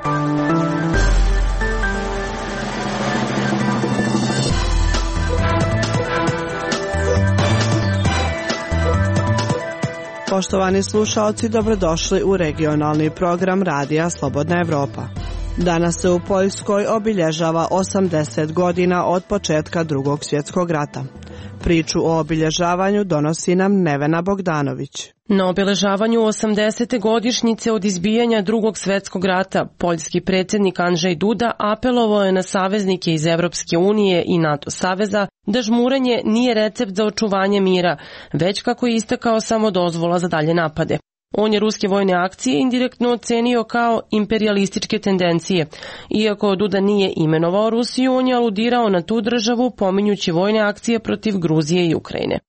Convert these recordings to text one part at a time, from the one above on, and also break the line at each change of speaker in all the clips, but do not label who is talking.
Poštovani slušaoci, dobrodošli u regionalni program Radija Slobodna Evropa. Danas se u Poljskoj obilježava 80 godina od početka Drugog svjetskog rata. Priču o obilježavanju donosi nam Nevena Bogdanović.
Na obilježavanju 80. godišnjice od izbijanja Drugog svjetskog rata, poljski predsjednik Andrzej Duda apelovao je na saveznike iz Evropske unije i NATO saveza da žmurenje nije recept za očuvanje mira, već, kako je istakao, samo dozvola za dalje napade. On je ruske vojne akcije indirektno ocenio kao imperialističke tendencije. Iako Duda nije imenovao Rusiju, on je aludirao na tu državu pominjući vojne akcije protiv Gruzije i Ukrajine.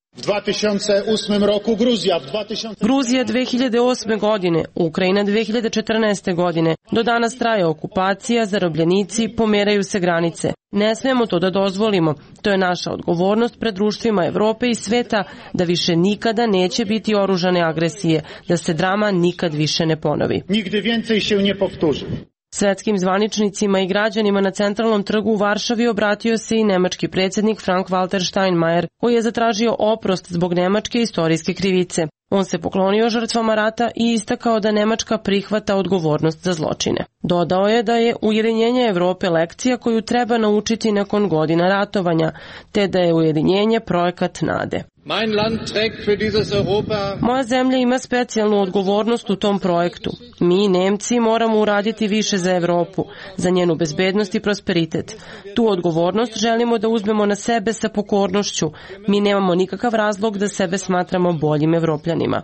Gruzija 2008. godine, Ukrajina 2014. godine. Do danas traje okupacija, zarobljenici, pomeraju se granice. Ne smijemo to da dozvolimo. To je naša odgovornost pred društvima Evrope i sveta da više nikada neće biti oružane agresije, da se drama nikad više ne ponovi.
Nigdy więcej się nie powtórzy.
Svetskim zvaničnicima i građanima na centralnom trgu u Varšavi obratio se i nemački predsjednik Frank-Walter Steinmeier, koji je zatražio oprost zbog nemačke istorijske krivice. On se poklonio žrtvama rata i istakao da Nemačka prihvata odgovornost za zločine. Dodao je da je ujedinjenje Evrope lekcija koju treba naučiti nakon godina ratovanja, te da je ujedinjenje projekat nade. Moja zemlja ima specijalnu odgovornost u tom projektu. Mi, Nemci, moramo uraditi više za Evropu, za njenu bezbednost i prosperitet. Tu odgovornost želimo da uzmemo na sebe sa pokornošću. Mi nemamo nikakav razlog da sebe smatramo boljim Evropljanima.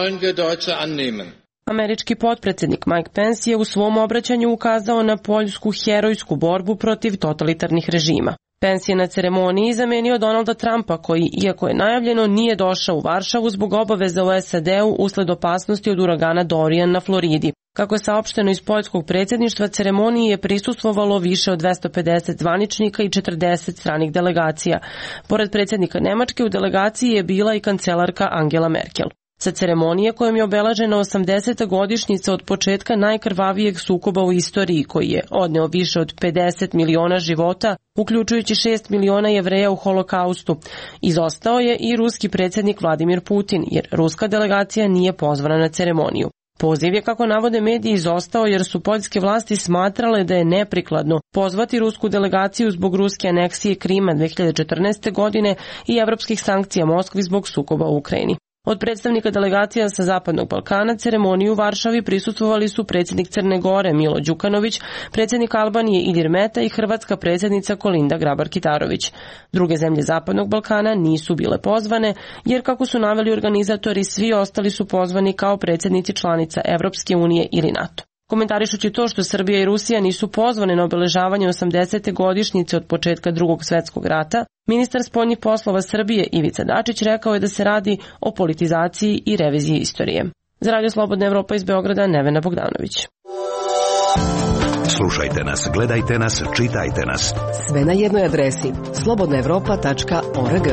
Američki potpredsjednik Mike Pence je u svom obraćanju ukazao na poljsku herojsku borbu protiv totalitarnih režima. Pence je na ceremoniji zamenio Donalda Trumpa, koji, iako je najavljeno, nije došao u Varšavu zbog obaveza u SAD-u usled opasnosti od uragana Dorian na Floridi. Kako je saopšteno iz poljskog predsjedništva, ceremoniji je prisustvovalo više od 250 zvaničnika i 40 stranih delegacija. Pored predsjednika Nemačke u delegaciji je bila i kancelarka Angela Merkel. Sa ceremonije kojom je obeležena 80. godišnjica od početka najkrvavijeg sukoba u istoriji, koji je odneo više od 50 miliona života, uključujući 6 miliona Jevreja u holokaustu, izostao je i ruski predsjednik Vladimir Putin, jer ruska delegacija nije pozvana na ceremoniju. Poziv je, kako navode mediji, izostao jer su poljske vlasti smatrale da je neprikladno pozvati rusku delegaciju zbog ruske aneksije Krima 2014. godine i evropskih sankcija Moskvi zbog sukoba u Ukrajini. Od predstavnika delegacija sa Zapadnog Balkana ceremoniju u Varšavi prisustvovali su predsjednik Crne Gore Milo Đukanović, predsjednik Albanije Ilir Meta i hrvatska predsjednica Kolinda Grabar-Kitarović. Druge zemlje Zapadnog Balkana nisu bile pozvane, jer, kako su naveli organizatori, svi ostali su pozvani kao predsjednici članica Evropske unije ili NATO. Komentarišući to što Srbija i Rusija nisu pozvane na obeležavanje 80. godišnjice od početka Drugog svjetskog rata, ministar spoljnih poslova Srbije Ivica Dačić rekao je da se radi o politizaciji i reviziji istorije. Za Radio Slobodna Evropa iz Beograda, Nevena Bogdanović.
Slušajte nas, gledajte nas, čitajte nas.
Sve na jednoj adresi slobodnaevropa.org.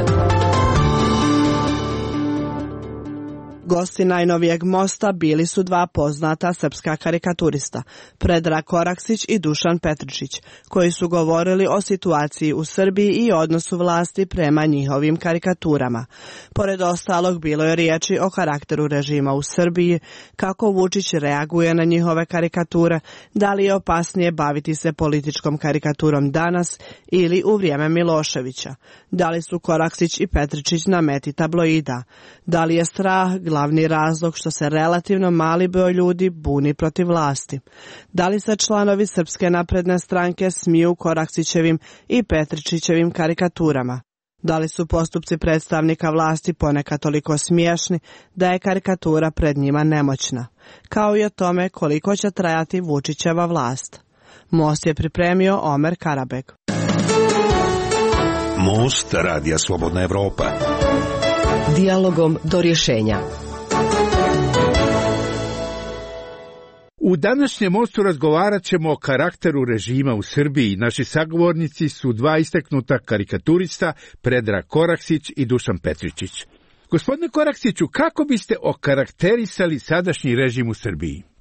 Gosti najnovijeg mosta bili su dva poznata srpska karikaturista, Predrag Koraksić i Dušan Petričić, koji su govorili o situaciji u Srbiji i odnosu vlasti prema njihovim karikaturama. Pored ostalog, bilo je riječi o karakteru režima u Srbiji, kako Vučić reaguje na njihove karikature, da li je opasnije baviti se političkom karikaturom danas ili u vrijeme Miloševića, da li su Koraksić i Petričić na meti tabloida, da li je strah glavni razlog što se relativno mali broj ljudi buni protiv vlasti, da li se članovi Srpske napredne stranke smiju Koraksićevim i Petričićevim karikaturama, da li su postupci predstavnika vlasti ponekad toliko smiješni da je karikatura pred njima nemoćna, kao i o tome koliko će trajati Vučićeva vlast. Most je pripremio Omer Karabek.
Most Radija Slobodna Evropa.
Dijalogom do rješenja.
U današnjem mostu razgovarat ćemo o karakteru režima u Srbiji. Naši sagovornici su dva istaknuta karikaturista, Predrag Koraksić i Dušan Petričić. Gospodine Koraksiću, kako biste okarakterisali sadašnji režim u Srbiji?
To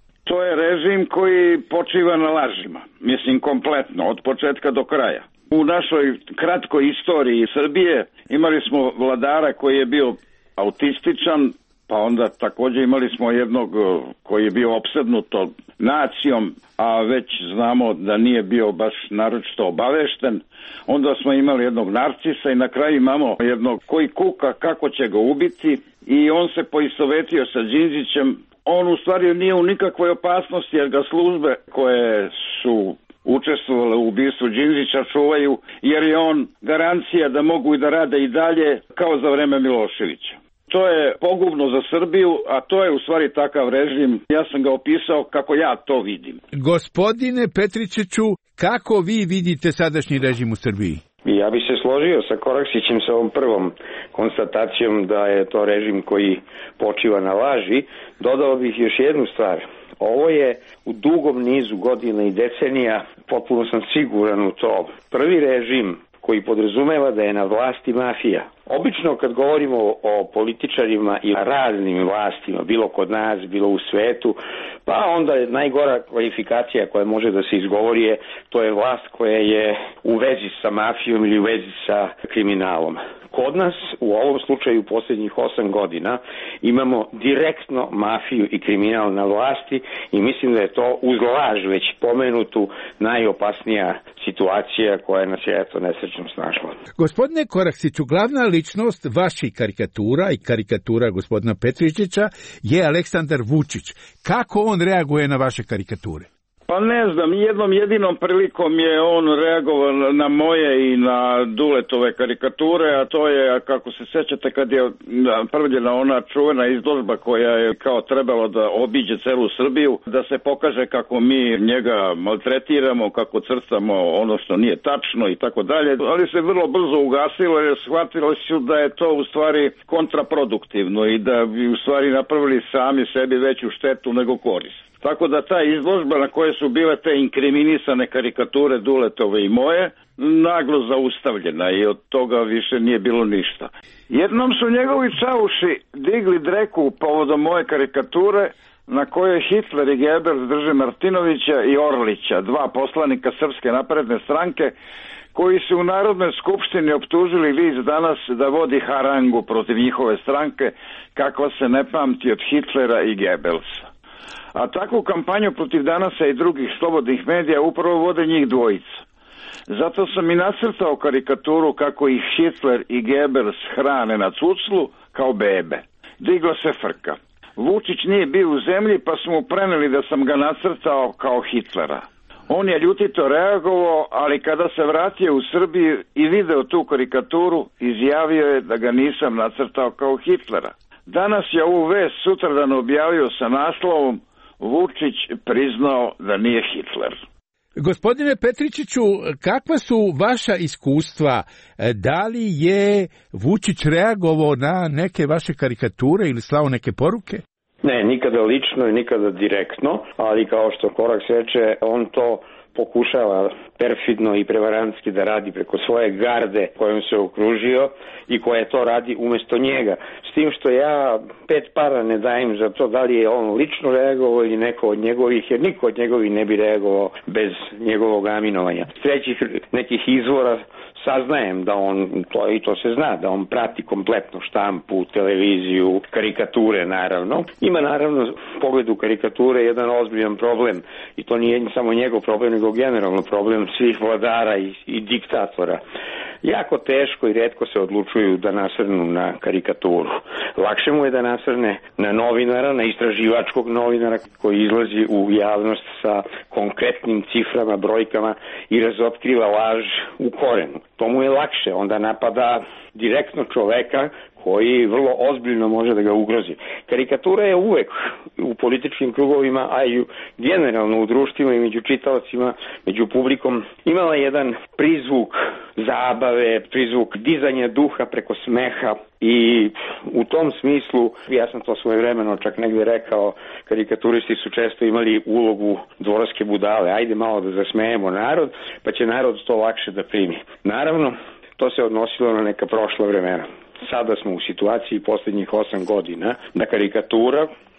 je režim koji počiva na lažima. Mislim, kompletno, od početka do kraja. U našoj kratkoj istoriji Srbije imali smo vladara koji je bio autističan, pa onda također imali smo jednog koji je bio opsednuto nacijom, a već znamo da nije bio baš naročito obavešten. Onda smo imali jednog narcisa i na kraju imamo jednog koji kuka kako će ga ubiti i on se poistovetio sa Đinđićem. On u stvari nije u nikakvoj opasnosti jer ga službe koje su učestvovale u ubistvu Đinđića čuvaju, jer je on garancija da mogu i da rade i dalje kao za vreme Miloševića. To je pogubno za Srbiju, a to je u stvari takav režim. Ja sam ga opisao kako ja to vidim.
Gospodine Petričiću, kako vi vidite sadašnji režim u Srbiji?
Ja bih se složio sa Koraksićem sa ovom prvom konstatacijom da je to režim koji počiva na laži. Dodao bih još jednu stvar. Ovo je u dugom nizu godina i decenija, potpuno sam siguran u to, prvi režim koji podrazumeva da je na vlasti mafija. Obično kad govorimo o političarima i raznim vlastima, bilo kod nas, bilo u svetu, pa onda je najgora kvalifikacija koja može da se izgovori je to je vlast koja je u vezi sa mafijom ili u vezi sa kriminalom. Kod nas u ovom slučaju posljednjih 8 godina imamo direktno mafiju i kriminal na vlasti i mislim da je to uz laž već pomenutu najopasnija situacija koja nas je nesrećno snašla.
Gospodine Koraksiću, glavna ličnost vaših karikatura i karikatura gospodina Petričića je Aleksandar Vučić. Kako on reaguje na vaše karikature?
Pa ne znam, jednom jedinom prilikom je on reagovao na moje i na Duletove karikature, a to je, kako se sećate, kad je napravljena ona čuvena izložba koja je kao trebalo da obiđe celu Srbiju, da se pokaže kako mi njega maltretiramo, kako crtamo ono što nije tačno i tako dalje, ali se vrlo brzo ugasilo jer shvatili su da je to u stvari kontraproduktivno i da bi u stvari napravili sami sebi veću štetu nego korist. Tako da ta izložba na koje su bile te inkriminisane karikature Duletove i moje, naglo zaustavljena i od toga više nije bilo ništa. Jednom su njegovi čauši digli dreku povodom moje karikature na kojoj Hitler i Goebbels drže Martinovića i Orlića, dva poslanika Srpske napredne stranke, koji su u Narodnoj skupštini optužili list Danas da vodi harangu protiv njihove stranke kako se ne pamti od Hitlera i Goebbelsa. A takvu kampanju protiv Danasa i drugih slobodnih medija upravo vode njih dvojica. Zato sam i nacrtao karikaturu kako ih Hitler i Goebbels hrane na cuclu kao bebe. Digla se frka. Vučić nije bio u zemlji pa su mu preneli da sam ga nacrtao kao Hitlera. On je ljutito reagovao, ali kada se vratio u Srbiju i video tu karikaturu, izjavio je da ga nisam nacrtao kao Hitlera. Danas je ovu vest sutradan objavio sa naslovom Vučić priznao da nije Hitler.
Gospodine Petričiću, kakva su vaša iskustva? Da li je Vučić reagovao na neke vaše karikature ili slao neke poruke?
Ne, nikada lično i nikada direktno, ali kao što Koraks reče, on to pokušava perfidno i prevarantski da radi preko svoje garde kojom se okružio i koja to radi umjesto njega. S tim što ja 5 para ne dajem za to da li je on lično reagovao ili neko od njegovih, jer niko od njegovih ne bi reagovao bez njegovog aminovanja. S trećih nekih izvora saznajem da on, to se zna, da on prati kompletno štampu, televiziju, karikature naravno. Ima naravno u pogledu karikature jedan ozbiljan problem i to nije samo njegov problem, nego generalno problem svih vladara i diktatora. Jako teško i retko se odlučuju da nasrnu na karikaturu. Lakše mu je da nasrne na novinara, na istraživačkog novinara koji izlazi u javnost sa konkretnim ciframa, brojkama i razotkriva laž u korenu. To mu je lakše, onda napada direktno čoveka koji vrlo ozbiljno može da ga ugrozi. Karikatura je uvek u političkim krugovima, a i generalno u društvima i među čitaocima, među publikom, imala jedan prizvuk zabave, prizvuk dizanja duha preko smeha i u tom smislu, ja sam to svojevremeno čak negdje rekao, karikaturisti su često imali ulogu dvorske budale. Ajde malo da zasmejemo narod, pa će narod to lakše da primi. Naravno, to se odnosilo na neka prošla vremena. Sada smo u situaciji posljednjih 8 godina da karikatura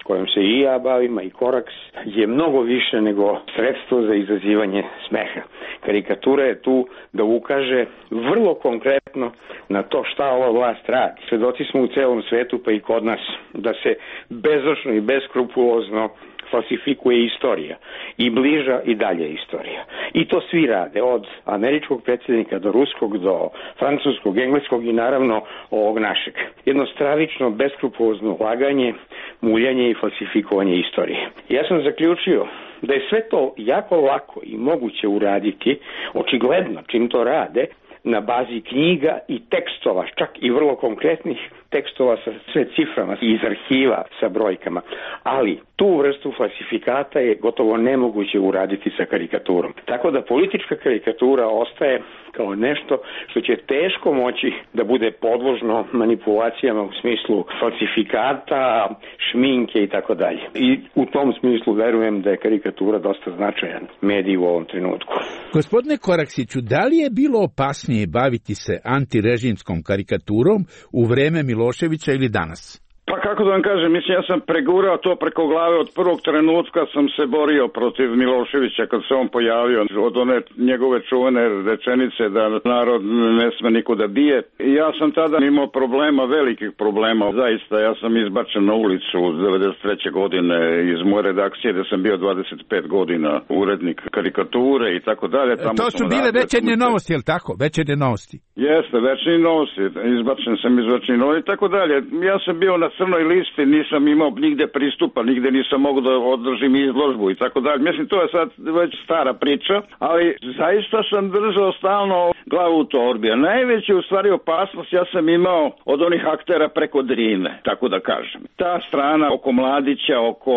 kojom se i ja bavim, a i Koraks, je mnogo više nego sredstvo za izazivanje smeha. Karikatura je tu da ukaže vrlo konkretno na to šta ova vlast radi. Svedoci smo u celom svetu, pa i kod nas, da se bezočno i beskrupulozno falsifikuje istorija i bliža i dalje istorija. I to svi rade, od američkog predsjednika do ruskog, do francuskog, engleskog i naravno ovog našeg. Jedno stravično, beskrupulozno laganje, muljanje i falsifikovanje istorije. Ja sam zaključio da je sve to jako lako i moguće uraditi, očigledno čim to rade, na bazi knjiga i tekstova, čak i vrlo konkretnih tekstova sa sve ciframa iz arhiva sa brojkama. Ali tu vrstu falsifikata je gotovo nemoguće uraditi sa karikaturom. Tako da politička karikatura ostaje kao nešto što će teško moći da bude podložno manipulacijama u smislu falsifikata, šminke i tako dalje. I u tom smislu verujem da je karikatura dosta značajan medij u ovom trenutku.
Gospodine Koraksiću, da li je bilo opasnije baviti se antirežimskom karikaturom u vreme Miloševića ili danas?
Pa kako da vam kažem, mislim, ja sam pregurao to preko glave od prvog trenutka sam se borio protiv Miloševića kad se on pojavio od one njegove čuvene rečenice da narod ne sme nikuda bije. I ja sam tada imao problema, velikih problema, zaista, ja sam izbačen na ulicu 93. godine iz moje redakcije gde sam bio 25 godina urednik karikature i tako dalje.
To su bile večernje novosti, je li tako? Večernje novosti?
Jeste, večernje novosti, izbačen sam iz večernje novosti i tako dalje. Ja sam bio na crnoj listi, nisam imao nigde pristupa, nigde nisam mogao da održim izložbu i tako dalje. Mislim, to je sad već stara priča, ali zaista sam držao stalno glavu u torbi. A najveća u stvari opasnost ja sam imao od onih aktera preko Drine, tako da kažem. Ta strana oko Mladića, oko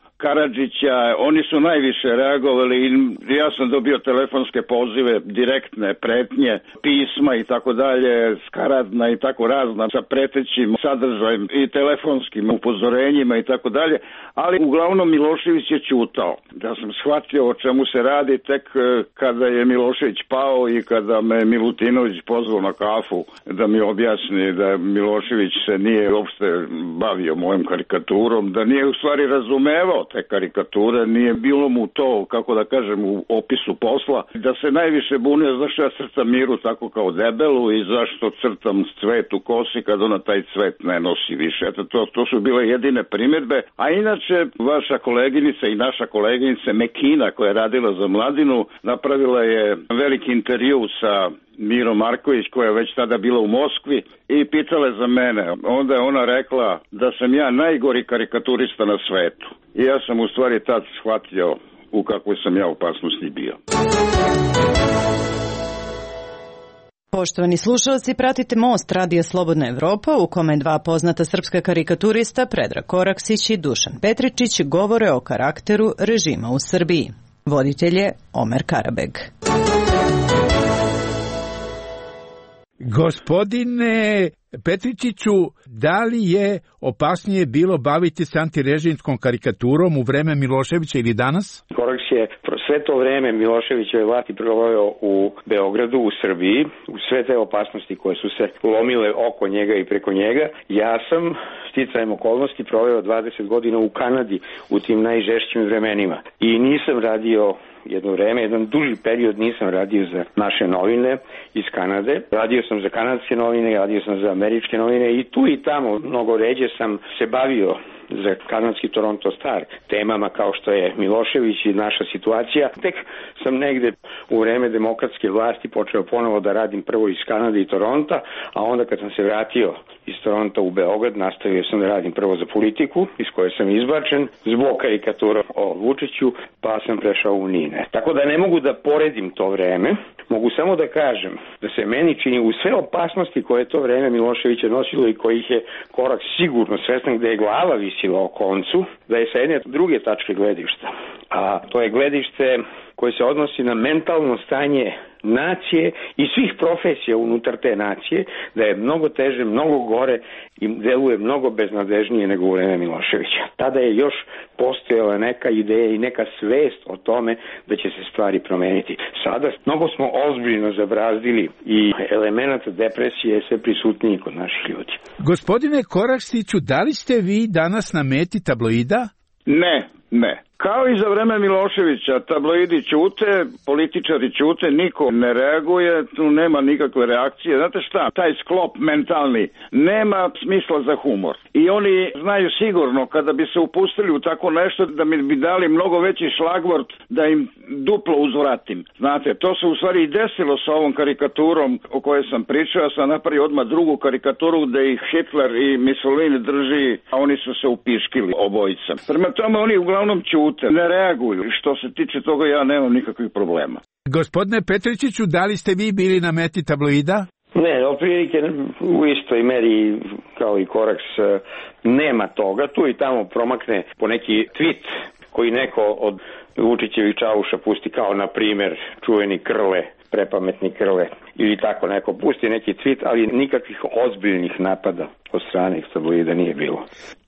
Karadžića, oni su najviše reagovali i ja sam dobio telefonske pozive, direktne pretnje, pisma i tako dalje, skaradna i tako razna sa pretećim sadržajem i telefonskim upozorenjima i tako dalje, ali uglavnom Milošević je ćutao. Ja sam shvatio o čemu se radi tek kada je Milošević pao i kada me Milutinović pozvao na kafu da mi objasni da Milošević se nije uopšte bavio mojom karikaturom, da nije u stvari razumevao te karikature, nije bilo mu to, kako da kažem, u opisu posla, da se najviše bunio zašto ja crtam Miru tako kao debelu i zašto crtam cvet u kosi kad ona taj cvet ne nosi više. Eto, to su bile jedine primjedbe, a inače vaša koleginica i naša koleginica Mekina koja je radila za Mladinu, napravila je veliki intervju sa Mirom Marković koja je već tada bila u Moskvi i pitala je za mene. Onda je ona rekla da sam ja najgori karikaturista na svetu. I ja sam u stvari tad shvatio u kakvoj sam ja opasnosti bio.
Poštovani slušalci, pratite Most Radija Slobodna Evropa u kome dva poznata srpska karikaturista Predrag Koraksić i Dušan Petričić govore o karakteru režima u Srbiji. Voditelj je Omer Karabeg.
Gospodine Petričiću, da li je opasnije bilo baviti se antirežimskom karikaturom u vreme Miloševića ili danas?
Koraks je sve to vreme Miloševićeve vlasti proveo u Beogradu, u Srbiji, u sve te opasnosti koje su se lomile oko njega i preko njega. Ja sam sticajem okolnosti proveo 20 godina u Kanadi u tim najžešćim vremenima i nisam radio jedno vreme, jedan duži period nisam radio za naše novine iz Kanade. Radio sam za kanadske novine, radio sam za američke novine i tu i tamo mnogo ređe sam se bavio za kanadski Toronto Star temama kao što je Milošević i naša situacija. Tek sam negde u vreme demokratske vlasti počeo ponovo da radim prvo iz Kanade i Toronta, a onda kad sam se vratio iz Toronta u Beograd, nastavio sam da radim prvo za Politiku, iz koje sam izbačen zbog karikatura o Vučiću, pa sam prešao u NINE. Tako da ne mogu da poredim to vreme, mogu samo da kažem da se meni čini u sve opasnosti koje to vreme Miloševića nosilo i kojih je Koraks sigurno svestan gde je glava visila o koncu, da je sa jedne druge tačke gledišta, a to je gledište koje se odnosi na mentalno stanje nacije i svih profesija unutar te nacije, da je mnogo teže, mnogo gore i deluje mnogo beznadežnije nego u vreme Miloševića. Tada je još postojala neka ideja i neka svest o tome da će se stvari promeniti. Sada mnogo smo ozbiljno zabrazdili i elemenata depresije je sve prisutniji kod naših ljudi.
Gospodine Koraksiću, da li ste vi danas na meti tabloida?
Ne. Kao i za vreme Miloševića, tabloidi ćute, političari ćute, niko ne reaguje, tu nema nikakve reakcije. Znate šta, taj sklop mentalni nema smisla za humor. I oni znaju sigurno kada bi se upustili u tako nešto da mi bi dali mnogo veći šlagvort da im duplo uzvratim. Znate, to se u stvari i desilo sa ovom karikaturom o kojoj sam pričao. Ja sam napravio odmah drugu karikaturu gde ih Hitler i Mussolini drži, a oni su se upiškili obojica. Prema tome oni uglavnom ćute, ne reaguju. Što se tiče toga ja nemam nikakvih problema.
Gospodine Petričiću, da li ste vi bili na meti tabloida?
Ne, otprilike u istoj meri kao i Koraks nema toga. Tu i tamo promakne po neki tweet koji neko od Vučićevih čauša pusti, kao na primer čuveni Krle, prepametni Krle, ili tako neko pusti neki tweet, ali nikakvih ozbiljnih napada od strane tabloida nije bilo.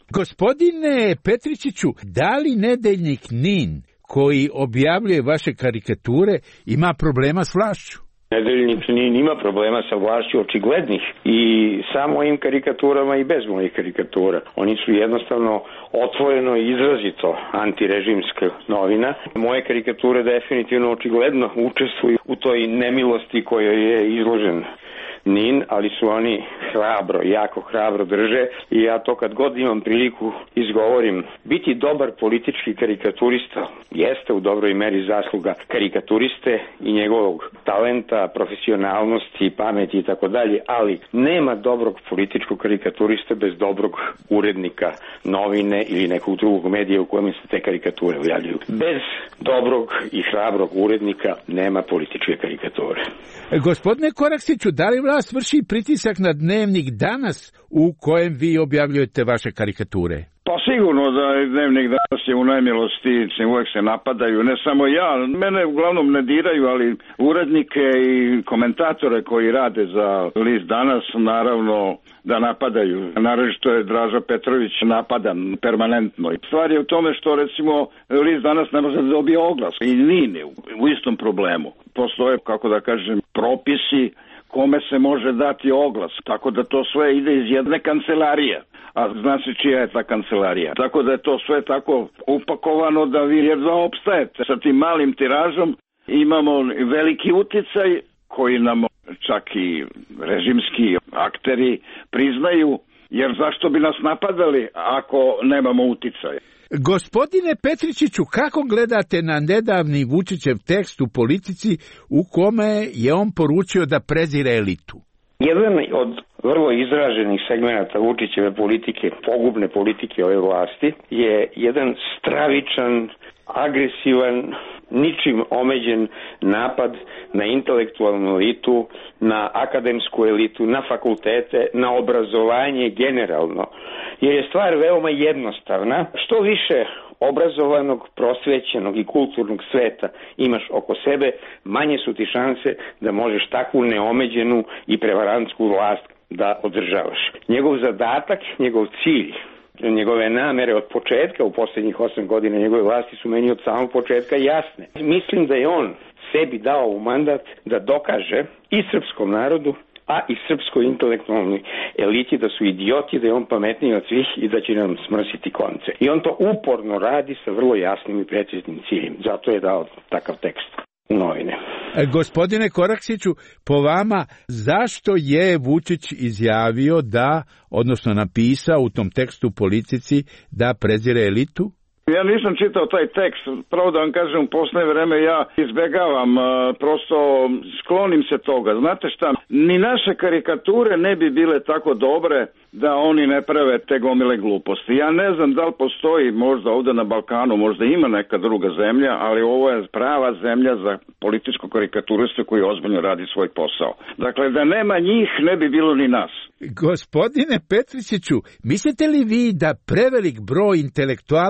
Gospodine Petričiću, da li nedeljnik NIN koji objavljuje vaše karikature ima problema s vlašću?
Nedeljnik NIN ima problema sa vlašću očiglednih i sa mojim karikaturama i bez mojih karikatura. Oni su jednostavno otvoreno i izrazito antirežimska novina. Moje karikature definitivno očigledno učestvuju u toj nemilosti kojoj je izložen NIN, ali su oni hrabro, jako hrabro drže i ja to kad god imam priliku izgovorim. Biti dobar politički karikaturista jeste u dobroj meri zasluga karikaturiste i njegovog talenta, profesionalnosti, pameti i tako dalje, ali nema dobrog političkog karikaturista bez dobrog urednika novine ili nekog drugog medija u kojem se te karikature objavljuju. Bez dobrog i hrabrog urednika nema političke karikature.
Gospodine Koraksiću, da li vlast vrši pritisak na dnevnik Danas u kojem vi objavljujete vaše karikature?
Pa sigurno da dnevnik Danas je u nemilosti, uvek se napadaju, ne samo ja, mene uglavnom ne diraju, ali urednike i komentatore koji rade za list Danas naravno da napadaju. Naravno što je Draža Petrović napadan permanentno. Stvar je u tome što recimo list Danas ne može da dobije oglas i nije u istom problemu. Postoje, kako da kažem, propisi kome se može dati oglas, tako da to sve ide iz jedne kancelarije. A zna se čija je ta kancelarija. Tako da je to sve tako upakovano da vi jedva opstajete. Sa tim malim tiražom imamo veliki uticaj koji nam čak i režimski akteri priznaju, jer zašto bi nas napadali ako nemamo uticaja?
Gospodine Petričiću, kako gledate na nedavni Vučićev tekst u Politici u kome je on poručio da prezire elitu?
Jedan od vrlo izraženih segmenata Vučićeve politike, pogubne politike ove vlasti, je jedan stravičan, agresivan, ničim omeđen napad na intelektualnu elitu, na akademsku elitu, na fakultete, na obrazovanje generalno. Jer je stvar veoma jednostavna. Što više obrazovanog, prosvećenog i kulturnog sveta imaš oko sebe, manje su ti šanse da možeš takvu neomeđenu i prevarantsku vlast da održavaš. Njegov zadatak, njegov cilj, njegove namere od početka, u posljednjih 8 godina njegove vlasti su meni od samog početka jasne. Mislim da je on sebi dao u mandat da dokaže i srpskom narodu, a i srpskoj intelektualnoj eliti da su idioti, da je on pametniji od svih i da će nam smrsiti konce. I on to uporno radi sa vrlo jasnim i preciznim ciljem. Zato je dao takav tekst u novine.
Gospodine Koraksiću, po vama, zašto je Vučić izjavio da, odnosno napisao u tom tekstu Politici da prezire elitu?
Ja nisam čitao taj tekst, pravo da vam kažem, u posljednje vreme ja izbegavam, prosto sklonim se toga. Znate šta, ni naše karikature ne bi bile tako dobre da oni ne prave te gomile gluposti. Ja ne znam da li postoji možda ovdje na Balkanu, možda ima neka druga zemlja, ali ovo je prava zemlja za političku karikaturistu koji ozbiljno radi svoj posao. Dakle, da nema njih ne bi bilo ni nas.
Gospodine Petričiću, mislite li vi da prevelik broj intelektualaca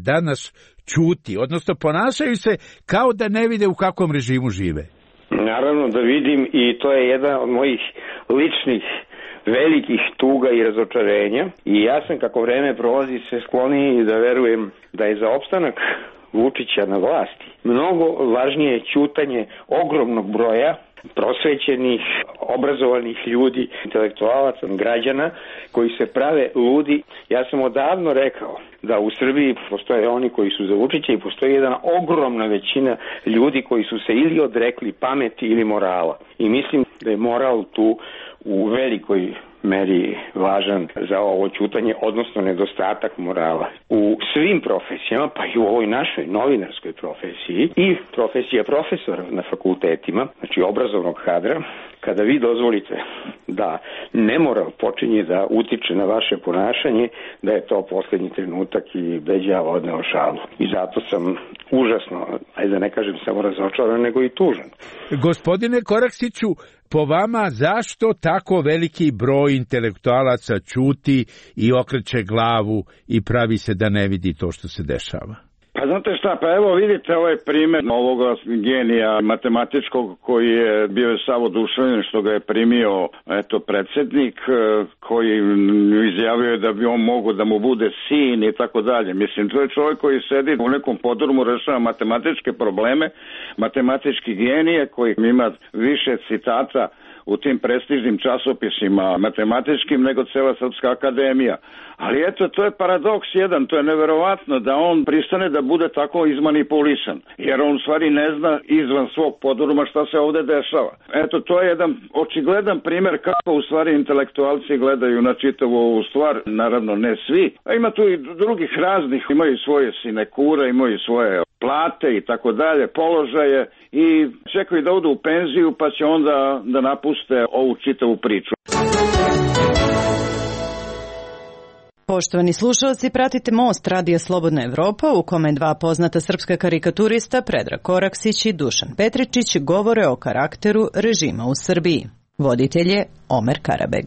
danas ćuti, odnosno ponašaju se kao da ne vide u kakvom režimu žive?
Naravno da vidim, i to je jedan od mojih ličnih velikih tuga i razočarenja, i ja sam, kako vreme prolazi, se skloniji da verujem da je za opstanak Vučića na vlasti mnogo važnije ćutanje ogromnog broja prosvećenih, obrazovanih ljudi, intelektualaca, građana koji se prave ludi. Ja sam odavno rekao da u Srbiji postoje oni koji su za Vučića i postoji jedna ogromna većina ljudi koji su se ili odrekli pameti ili morala. I mislim da je moral tu u velikoj meri važan za ovo ćutanje, odnosno nedostatak morala. U svim profesijama, pa i u ovoj našoj novinarskoj profesiji i profesija profesora na fakultetima, znači obrazovnog kadra, kada vi dozvolite da nemoral počinje da utiče na vaše ponašanje, da je to poslednji trenutak i beđava odneo šalu. I zato sam užasno, ajde da ne kažem samo razočaran, nego i tužan.
Gospodine Koraksiću, po vama zašto tako veliki broj intelektualaca ćuti i okreće glavu i pravi se da ne vidi to što se dešava?
Pa znate šta, pa evo vidite ovaj primjer ovoga genija matematičkog koji je bio sav oduševljen što ga je primio predsjednik, koji izjavio da bi on mogao da mu bude sin i tako dalje. Mislim, to je čovjek koji sedi u nekom podrumu, rešava matematičke probleme, matematički genije koji ima više citata u tim prestižnim časopisima matematičkim nego cela Srpska akademija. Ali eto, to je paradoks jedan, to je neverovatno da on pristane da bude tako izmanipulisan, jer on u stvari ne zna izvan svog podruma šta se ovde dešava. Eto, to je jedan očigledan primjer kako u stvari intelektualci gledaju na čitavu ovu stvar, naravno ne svi, a ima tu i drugih raznih, imaju svoje sinekure, imaju svoje plate i tako dalje, položaje i čekaju da odu u penziju pa će onda da napuste ovu čitavu priču.
Poštovani slušalci, pratite Most Radija Slobodna Evropa u kome dva poznata srpska karikaturista Predrag Koraksić i Dušan Petričić govore o karakteru režima u Srbiji. Voditelj je Omer Karabeg.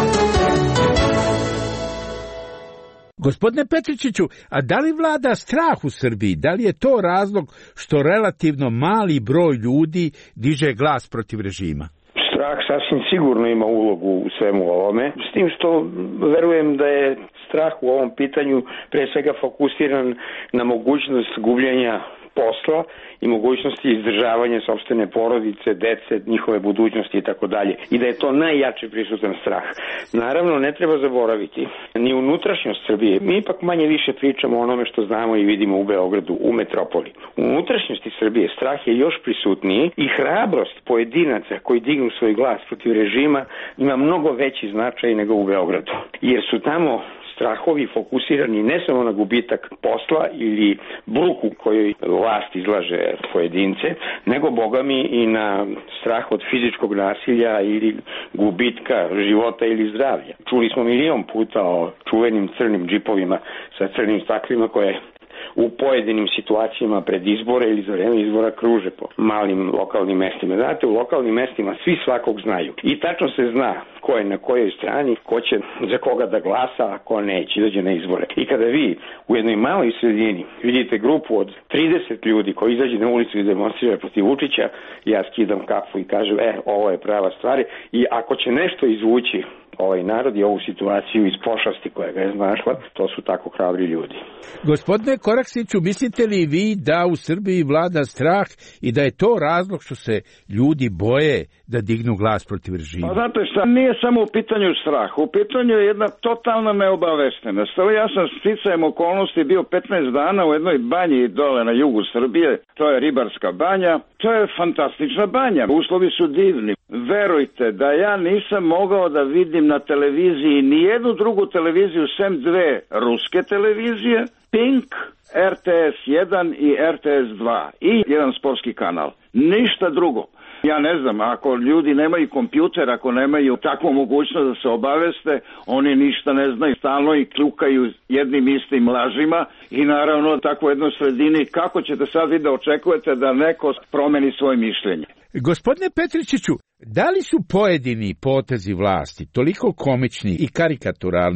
Gospodine Petričiću, a da li vlada strah u Srbiji? Da li je to razlog što relativno mali broj ljudi diže glas protiv režima?
Strah sasvim sigurno ima ulogu u svemu ovome, s tim što verujem da je strah u ovom pitanju pre svega fokusiran na mogućnost gubljenja posla i mogućnosti izdržavanja sopstvene porodice, dece, njihove budućnosti i tako dalje. I da je to najjače prisutan strah. Naravno, ne treba zaboraviti ni unutrašnjost Srbije. Mi ipak manje više pričamo o onome što znamo i vidimo u Beogradu, u metropoli. U unutrašnjosti Srbije strah je još prisutniji i hrabrost pojedinaca koji dignu svoj glas protiv režima ima mnogo veći značaj nego u Beogradu. Jer su tamo strahovi fokusirani ne samo na gubitak posla ili bruku kojoj vlast izlaže pojedince, nego bogami i na strah od fizičkog nasilja ili gubitka života ili zdravlja. Čuli smo milion puta o čuvenim crnim džipovima sa crnim staklima koje u pojedinim situacijama pred izbore ili za vreme izbora kruže po malim lokalnim mestima. Znate, u lokalnim mestima svi svakog znaju i tačno se zna ko je na kojoj strani, ko će za koga da glasa, a ko neće, izađe na izbore. I kada vi u jednoj maloj sredini vidite grupu od 30 ljudi koji izađe na ulicu i demonstrira protiv Vučića, ja skidam kapu i kažem, ovo je prava stvar i ako će nešto izvući ovaj narod i ovu situaciju iz pošasti koja ga je znašla, to su tako hrabri ljudi.
Gospodine Koraksiću, mislite li vi da u Srbiji vlada strah i da je to razlog što se ljudi boje da dignu glas protiv režima?
Pa znate šta, nije samo u pitanju strah, u pitanju je jedna totalna neobaveštenost. Ja sam sticajem okolnosti bio 15 dana u jednoj banji dole na jugu Srbije, to je Ribarska banja, to je fantastična banja, uslovi su divni. Verujte da ja nisam mogao da vidim na televiziji ni jednu drugu televiziju sem dve ruske televizije, Pink, RTS 1 i RTS 2 i jedan sportski kanal. Ništa drugo. Ja ne znam, ako ljudi nemaju kompjuter, ako nemaju takvu mogućnost da se obaveste, oni ništa ne znaju, stalno i kljukaju jednim istim lažima i naravno tako jednoj sredini, kako ćete sad vi da očekujete da neko promeni svoje mišljenje?
Gospodine Petričiću, da li su pojedini potezi vlasti toliko komični i karikaturalni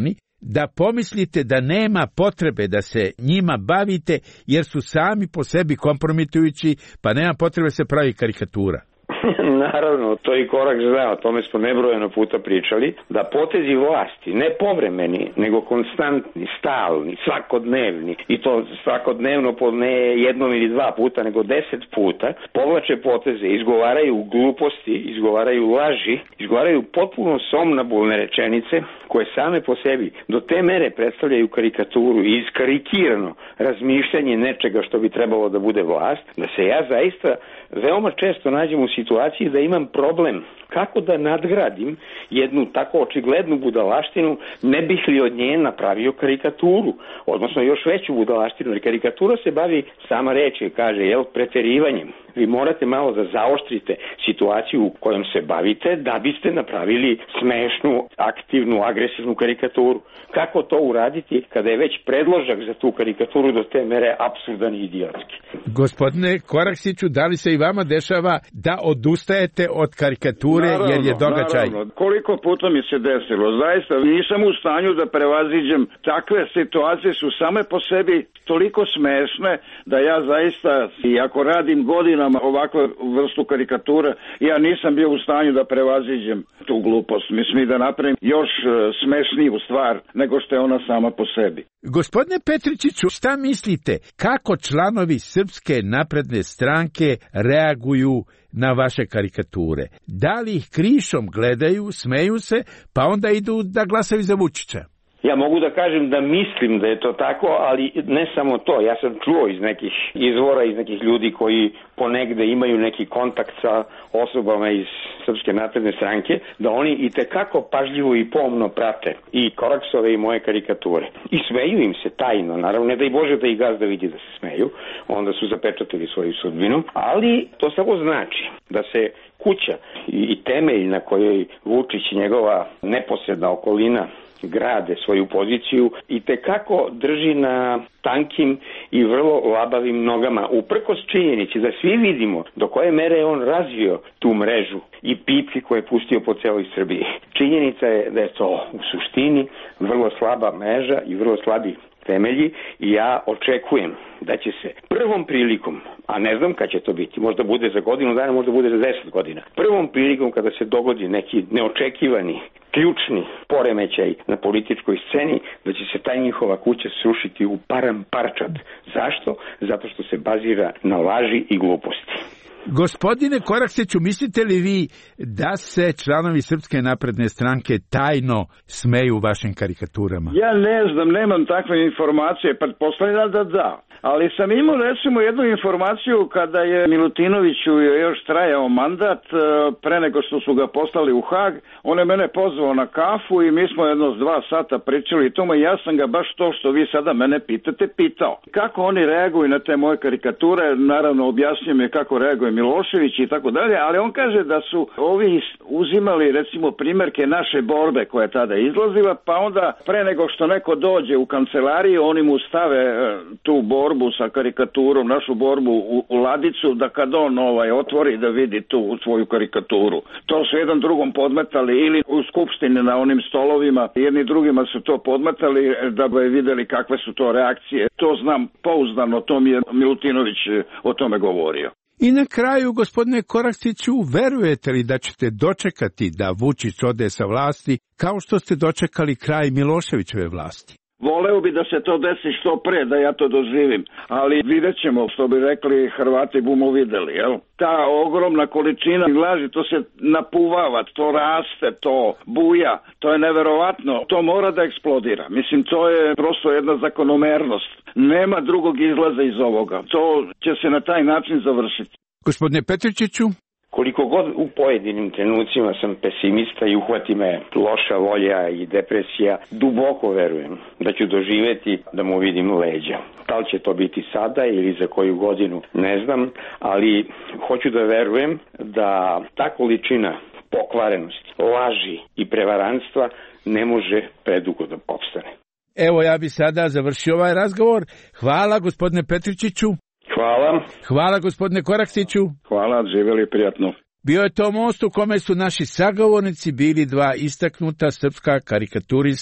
da pomislite da nema potrebe da se njima bavite jer su sami po sebi kompromitujući, pa nema potrebe se pravi karikatura.
Naravno, to je korak zna, o tome smo nebrojeno puta pričali, da potezi vlasti, ne povremeni, nego konstantni, stalni, svakodnevni, i to svakodnevno po ne jednom ili dva puta, nego 10 puta, povlače poteze, izgovaraju gluposti, izgovaraju laži, izgovaraju potpuno somnabulne rečenice, koje same po sebi do te mere predstavljaju karikaturu i iskarikirano razmišljanje nečega što bi trebalo da bude vlast, da se ja zaista veoma često nađem u situaciji da imam problem kako da nadgradim jednu tako očiglednu budalaštinu, ne bih li od nje napravio karikaturu, odnosno još veću budalaštinu, jer karikatura se bavi, sama reč kaže, preterivanjem. Vi morate malo da zaoštrite situaciju u kojom se bavite da biste napravili smešnu, aktivnu, agresivnu karikaturu. Kako to uraditi kada je već predložak za tu karikaturu do te mere apsurdan i idiotski?
Gospodine Koraksiću, da li se i vama dešava da odustajete od karikature, naravno, jer je događaj?
Naravno, koliko puta mi se desilo. Zaista nisam u stanju da prevaziđem. Takve situacije su same po sebi toliko smešne da ja zaista, i ako radim godinama ovakvu vrstu karikature, ja nisam bio u stanju da prevaziđem tu glupost. Mislim i da napravim još smešniju stvar nego što je ona sama po sebi.
Gospodine Petričiću, šta mislite, kako članovi Srpske napredne stranke reaguju na vaše karikature? Da li ih krišom gledaju, smeju se, pa onda idu da glasaju za Vučića?
Ja mogu da kažem da mislim da je to tako, ali ne samo to. Ja sam čuo iz nekih izvora, iz nekih ljudi koji ponegde imaju neki kontakt sa osobama iz Srpske napredne stranke, da oni itekako pažljivo i pomno prate i Koraksove i moje karikature. I smeju im se tajno, naravno, ne daj Bože da i gazda vidi da se smeju, onda su zapečatili svoju sudbinu, ali to samo znači da se kuća i temelj na kojoj Vučić i njegova neposredna okolina grade svoju poziciju i tekako drži na tankim i vrlo labavim nogama, uprkos činjenici da svi vidimo do koje mere je on razvio tu mrežu i pipki koje je pustio po celoj Srbiji. Činjenica je da je to u suštini vrlo slaba mreža i vrlo slabi temelji i ja očekujem da će se prvom prilikom, a ne znam kad će to biti, možda bude za godinu dana, možda bude za 10 godina, prvom prilikom kada se dogodi neki neočekivani, ključni poremećaj na političkoj sceni, da će se ta njihova kuća srušiti u param parčad. Zašto? Zato što se bazira na laži i gluposti.
Gospodine Koraksiću, mislite li vi da se članovi Srpske napredne stranke tajno smeju vašim karikaturama?
Ja ne znam, nemam takve informacije, pretpostavljam da. Ali sam imao recimo jednu informaciju kada je Milutinoviću još trajao mandat, pre nego što su ga poslali u Hag, on je mene pozvao na kafu i mi smo jedno 2 sata pričali i tome, ja sam ga baš to što vi sada mene pitate pitao. Kako oni reaguju na te moje karikature, naravno objasnio mi kako reaguje Milošević i tako dalje, ali on kaže da su ovi uzimali recimo primjerke naše borbe koja je tada izlazila, pa onda pre nego što neko dođe u kancelariju, oni mu stave tu borbu sa karikaturom, našu borbu u ladicu, da kad on otvori da vidi tu svoju karikaturu. To su jedan drugom podmetali ili u skupštini na onim stolovima, jedni drugima su to podmetali da bi videli kakve su to reakcije. To znam pouzdano, to mi je Milutinović o tome govorio.
I na kraju, gospodine Koraksiću, verujete li da ćete dočekati da Vučić ode sa vlasti kao što ste dočekali kraj Miloševićeve vlasti?
Voleo bi da se to desi što pre, da ja to doživim, ali vidjet ćemo, što bi rekli Hrvati, bumo videli, jel? Ta ogromna količina laži, to se napuvava, to raste, to buja, to je neverovatno, to mora da eksplodira. Mislim, to je prosto jedna zakonomernost. Nema drugog izlaza iz ovoga. To će se na taj način završiti.
Gospodine Petričiću?
Koliko god u pojedinim trenucima sam pesimista i uhvati me loša volja i depresija, duboko verujem da ću doživeti da mu vidim leđa. Da li će to biti sada ili za koju godinu, ne znam, ali hoću da verujem da ta količina pokvarenosti, laži i prevaranstva ne može predugo da opstane.
Evo, ja bi sada završio ovaj razgovor. Hvala, gospodine Petričiću.
Hvala.
Hvala, gospodine Koraksiću.
Hvala, živjeli prijatno.
Bio je to most u kome su naši sagovornici bili 2 istaknuta srpska karikaturista,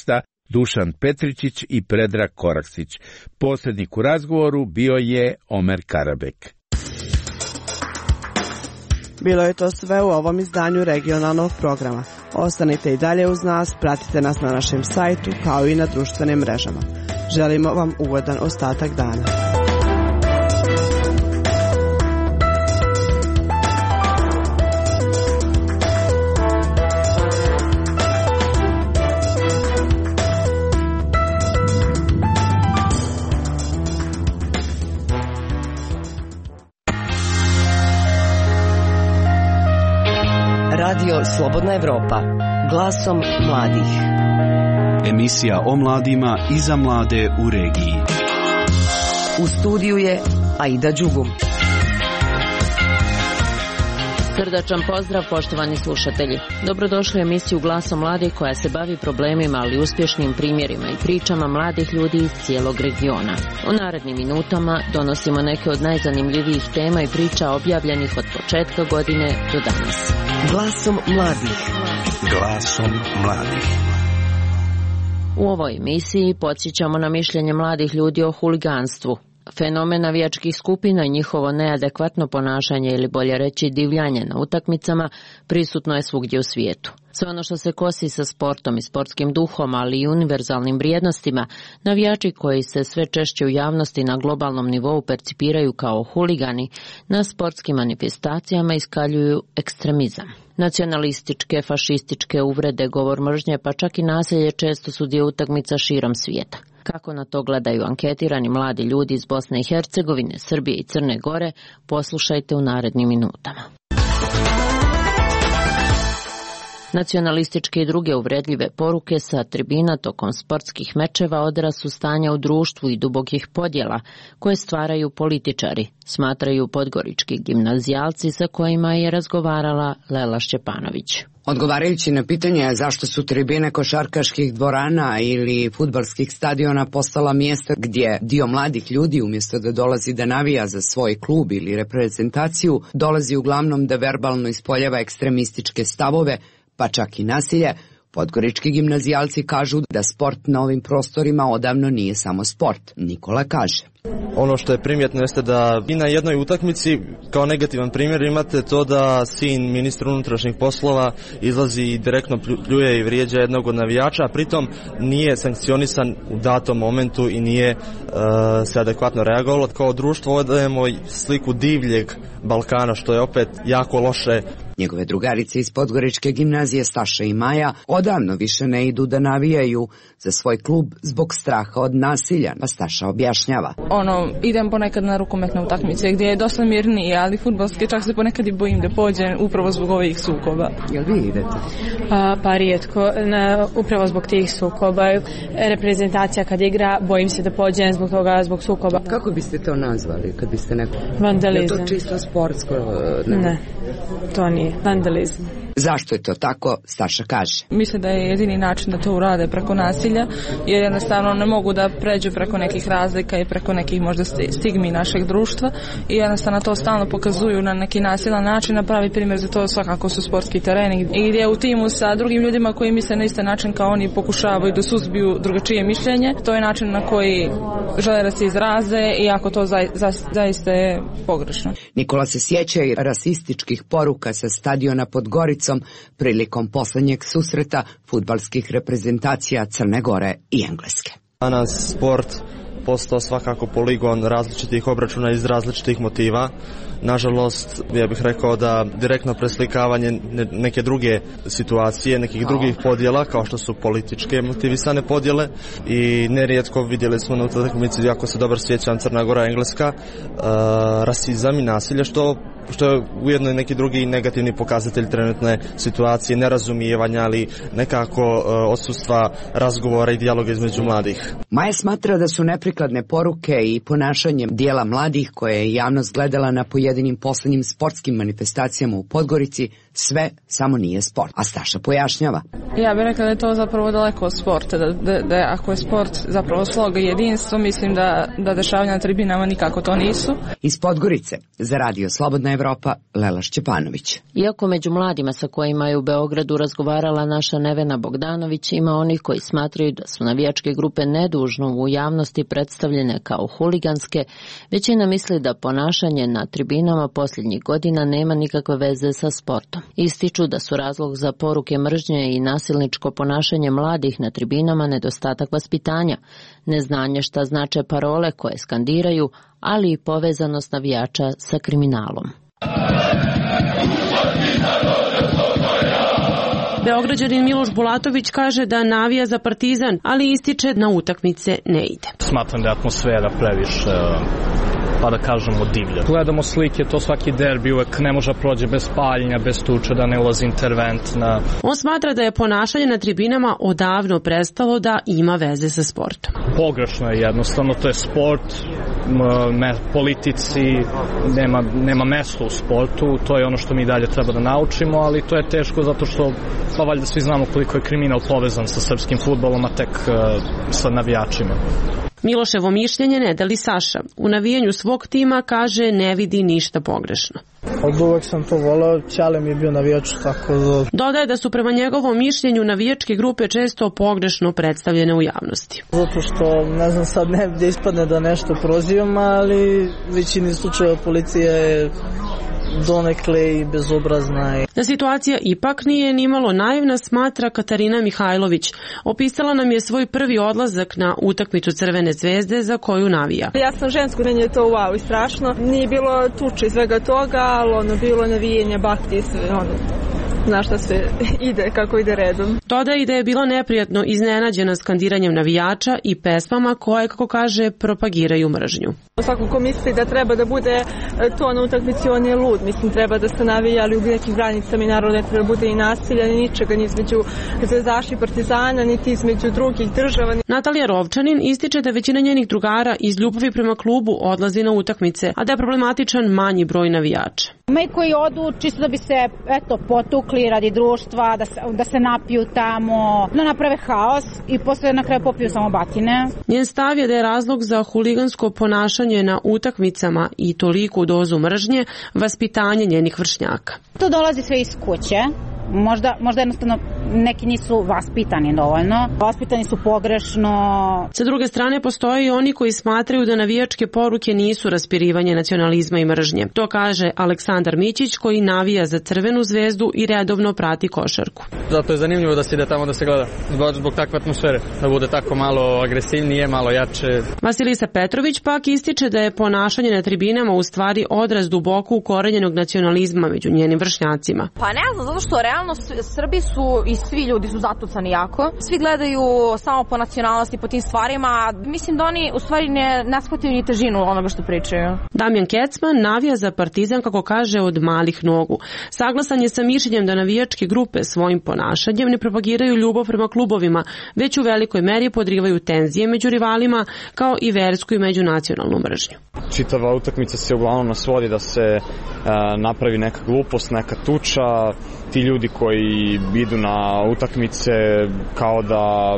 Dušan Petričić i Predrag Koraksić. Posrednik u razgovoru bio je Omer Karabek.
Bilo je to sve u ovom izdanju regionalnog programa. Ostanite i dalje uz nas, pratite nas na našem sajtu kao i na društvenim mrežama. Želimo vam ugodan ostatak dana.
Radio Slobodna Evropa, glasom mladih.
Emisija o mladima i za mlade u regiji.
U studiju je Aida Đugum.
Srdačan pozdrav, poštovani slušatelji. Dobrodošli u emisiju Glasom mladih koja se bavi problemima, ali uspješnim primjerima i pričama mladih ljudi iz cijelog regiona. U narednim minutama donosimo neke od najzanimljivijih tema i priča objavljenih od početka godine do danas.
Glasom mladih.
Glasom mladih.
U ovoj emisiji podsjećamo na mišljenje mladih ljudi o huliganstvu. Fenomen navijačkih skupina i njihovo neadekvatno ponašanje ili bolje reći divljanje na utakmicama prisutno je svugdje u svijetu. Sve ono što se kosi sa sportom i sportskim duhom, ali i univerzalnim vrijednostima, navijači koji se sve češće u javnosti na globalnom nivou percipiraju kao huligani, na sportskim manifestacijama iskaljuju ekstremizam. Nacionalističke, fašističke uvrede, govor mržnje, pa čak i nasilje često su dio utakmica širom svijeta. Kako na to gledaju anketirani mladi ljudi iz Bosne i Hercegovine, Srbije i Crne Gore, poslušajte u narednim minutama. Nacionalističke i druge uvredljive poruke sa tribina tokom sportskih mečeva odraz su stanja u društvu i dubokih podjela koje stvaraju političari, smatraju podgorički gimnazijalci sa kojima je razgovarala Lela Šćepanović.
Odgovarajući na pitanje zašto su tribine košarkaških dvorana ili fudbalskih stadiona postala mjesta gdje dio mladih ljudi umjesto da dolazi da navija za svoj klub ili reprezentaciju, dolazi uglavnom da verbalno ispoljava ekstremističke stavove, pa čak i nasilje, podgorički gimnazijalci kažu da sport na ovim prostorima odavno nije samo sport. Nikola kaže.
Ono što je primjetno jeste da i na jednoj utakmici kao negativan primjer imate to da sin ministra unutrašnjih poslova izlazi i direktno pljuje i vrijeđa jednog od navijača, a pritom nije sankcionisan u datom momentu i nije se adekvatno reagovalo. Kao društvo odajemo sliku divljeg Balkana, što je opet jako loše.
Njegove drugarice iz podgoričke gimnazije Staša i Maja odavno više ne idu da navijaju za svoj klub zbog straha od nasilja, pa Staša objašnjava.
Idem ponekad na rukometne utakmice gdje je dosta mirnije, ali fudbalske čak se ponekad i bojim da pođem upravo zbog ovih sukoba.
Jel vi idete?
Pa rijetko, upravo zbog tih sukoba. Reprezentacija kad igra, bojim se da pođem zbog toga, zbog sukoba.
Kako biste to nazvali kad biste neko...
Vandalizam.
Je to čisto sportsko?
Ne, to nije. Vandalizam.
Zašto je to tako, Staša kaže.
Misle da je jedini način da to urade preko nasilja, jer jednostavno ne mogu da pređu preko nekih razlika i preko nekih možda stigmi našeg društva i jednostavno to stalno pokazuju na neki nasilan način, a pravi primjer za to svakako su sportski tereni i gdje u timu sa drugim ljudima koji misle na isti način kao oni pokušavaju da suzbiju drugačije mišljenje. To je način na koji žele da se izraze, iako to zaista je pogrešno.
Nikola se sjeća i rasističkih poruka sa stadiona pod Goricom prilikom posljednjeg susreta fudbalskih reprezentacija Crne Gore i Engleske.
Danas sport postao svakako poligon različitih obračuna iz različitih motiva. Nažalost, ja bih rekao da direktno preslikavanje neke druge situacije, nekih drugih podjela, kao što su političke motivisane podjele i nerijetko vidjeli smo na utakmici, jako se dobro sjećam, Crna Gora, Engleska, rasizam i nasilje, što je ujedno i neki drugi negativni pokazatelj trenutne situacije, nerazumijevanja, ali nekako odsustva razgovora i dijaloga između mladih.
Maja smatra da su neprikladne poruke i ponašanje dijela mladih koje je javnost gledala na pojedinim posljednjim sportskim manifestacijama u Podgorici sve samo nije sport. A Staša pojašnjava.
Ja bih rekla da je to zapravo daleko od sporta, da ako je sport zapravo sloga i jedinstvo, mislim da dešavanja na tribinama nikako to nisu.
Iz Podgorice, za Radio Slobodna Evropa, Lela Šćepanović.
Iako među mladima sa kojima je u Beogradu razgovarala naša Nevena Bogdanović, ima onih koji smatraju da su navijačke grupe nedužno u javnosti predstavljene kao huliganske, većina misli da ponašanje na tribinama posljednjih godina nema nikakve veze sa sportom. Ističu da su razlog za poruke mržnje i nasilničko ponašanje mladih na tribinama nedostatak vaspitanja, neznanje šta znače parole koje skandiraju, ali i povezanost navijača sa kriminalom.
Beograđanin Miloš Bulatović kaže da navija za Partizan, ali ističe na utakmice ne ide.
Smatram da je atmosfera previše, pa da kažemo, divlja. Gledamo slike, to svaki derbi uvek ne može prođe bez paljenja, bez tuče, da ne ulazi intervent.
On smatra da je ponašanje na tribinama odavno prestalo da ima veze sa sportom.
Pogrešno je jednostavno, to je sport, politici, nema mesta u sportu, to je ono što mi dalje treba da naučimo, ali to je teško zato što pa valjda svi znamo koliko je kriminal povezan sa srpskim fudbalom, a tek sa navijačima.
Miloševo mišljenje ne deli Saša. U navijanju svog tima kaže ne vidi ništa pogrešno.
Od uvek sam to volao, Ćale mi je bio navijač, tako da...
Dodaje da su prema njegovom mišljenju navijačke grupe često pogrešno predstavljene u javnosti.
Zato što, ne znam sad ne gdje ispadne da nešto prozivam, ali većini slučajeva policija je donekle i bezobrazna.
Da situacija ipak nije nimalo naivna, smatra Katarina Mihajlović. Opisala nam je svoj prvi odlazak na utakmicu Crvene zvezde za koju navija.
Ja sam žensko, meni je to wow i strašno. Nije bilo tuče i svega toga, ali bilo navijenja, bakti i sve znaš šta sve ide, kako ide redom.
Dodaje i da je bila neprijatno iznenađena skandiranjem navijača i pesmama koje, kako kaže, propagiraju mržnju.
Svako ko misli da treba da bude to na utakmici, on je lud. Mislim, treba da se navija, ali u nekim granicama i naravno ne treba da bude i nasilja, ni ničega, ni između zvezdaša i Partizana, niti između drugih država.
Natalija Rovčanin ističe da većina njenih drugara iz ljubavi prema klubu odlazi na utakmice, a da je problematičan manji broj navijača.
Ima i koji odu čisto da bi se potukli radi društva, da se napiju tamo, da naprave haos i posle na kraju popiju samo batine.
Njen stav je da je razlog za huligansko ponašanje na utakmicama i toliku dozu mržnje vaspitanje njenih vršnjaka.
To dolazi sve iz kuće. Možda jednostavno neki nisu vaspitani dovoljno. Vaspitani su pogrešno.
Sa druge strane postoje i oni koji smatraju da navijačke poruke nisu raspirivanje nacionalizma i mržnje. To kaže Aleksandar Mićić koji navija za Crvenu zvezdu i redovno prati košarku.
Zato je zanimljivo da se ide tamo da se gleda. Zbog takve atmosfere. Da bude tako malo agresivnije, malo jače.
Vasilisa Petrović pak ističe da je ponašanje na tribinama u stvari odraz duboko ukorenjenog nacionalizma među njenim vršnjacima.
Pa ne znam, zato što realno Srbi su i svi ljudi su zatucani jako. Svi gledaju samo po nacionalnosti, po tim stvarima. Mislim da oni u stvari ne shvataju ni težinu onoga što pričaju.
Damjan Kecman navija za Partizan, kako kaže, od malih nogu. Saglasan je sa mišljenjem da navijačke grupe svojim ponašanjem ne propagiraju ljubav prema klubovima, već u velikoj meri podrivaju tenzije među rivalima, kao i versku i međunacionalnu mržnju.
Čitava utakmica se uglavnom svodi da se napravi neka glupost, neka tuča. Ti ljudi koji idu na utakmice kao da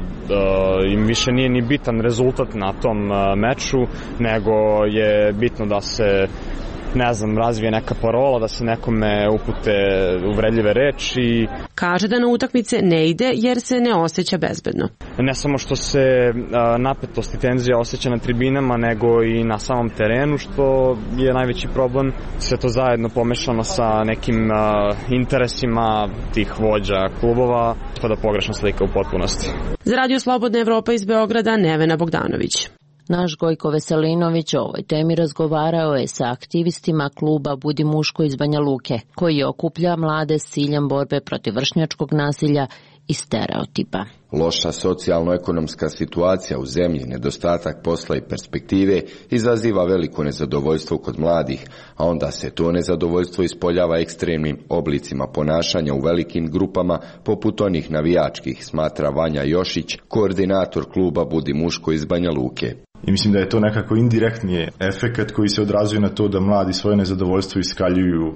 im više nije ni bitan rezultat na tom meču, nego je bitno da se razvije neka parola, da se nekome upute uvredljive reči.
Kaže da na utakmice ne ide jer se ne osjeća bezbedno.
Ne samo što se napetost i tenzija osjeća na tribinama, nego i na samom terenu, što je najveći problem. Sve to zajedno pomešano sa nekim interesima tih vođa klubova, pa da pogrešna slika u potpunosti.
Za Radio Slobodna Evropa iz Beograda, Nevena Bogdanović.
Naš Gojko Veselinović o ovoj temi razgovarao je sa aktivistima kluba Budi muško iz Banja Luke, koji okuplja mlade s ciljem borbe protiv vršnjačkog nasilja i stereotipa.
Loša socijalno-ekonomska situacija u zemlji, nedostatak posla i perspektive izaziva veliko nezadovoljstvo kod mladih, a onda se to nezadovoljstvo ispoljava ekstremnim oblicima ponašanja u velikim grupama poput onih navijačkih, smatra Vanja Jošić, koordinator kluba Budi muško iz Banja Luke.
I mislim da je to nekako indirektni efekat koji se odrazuje na to da mladi svoje nezadovoljstvo iskaljuju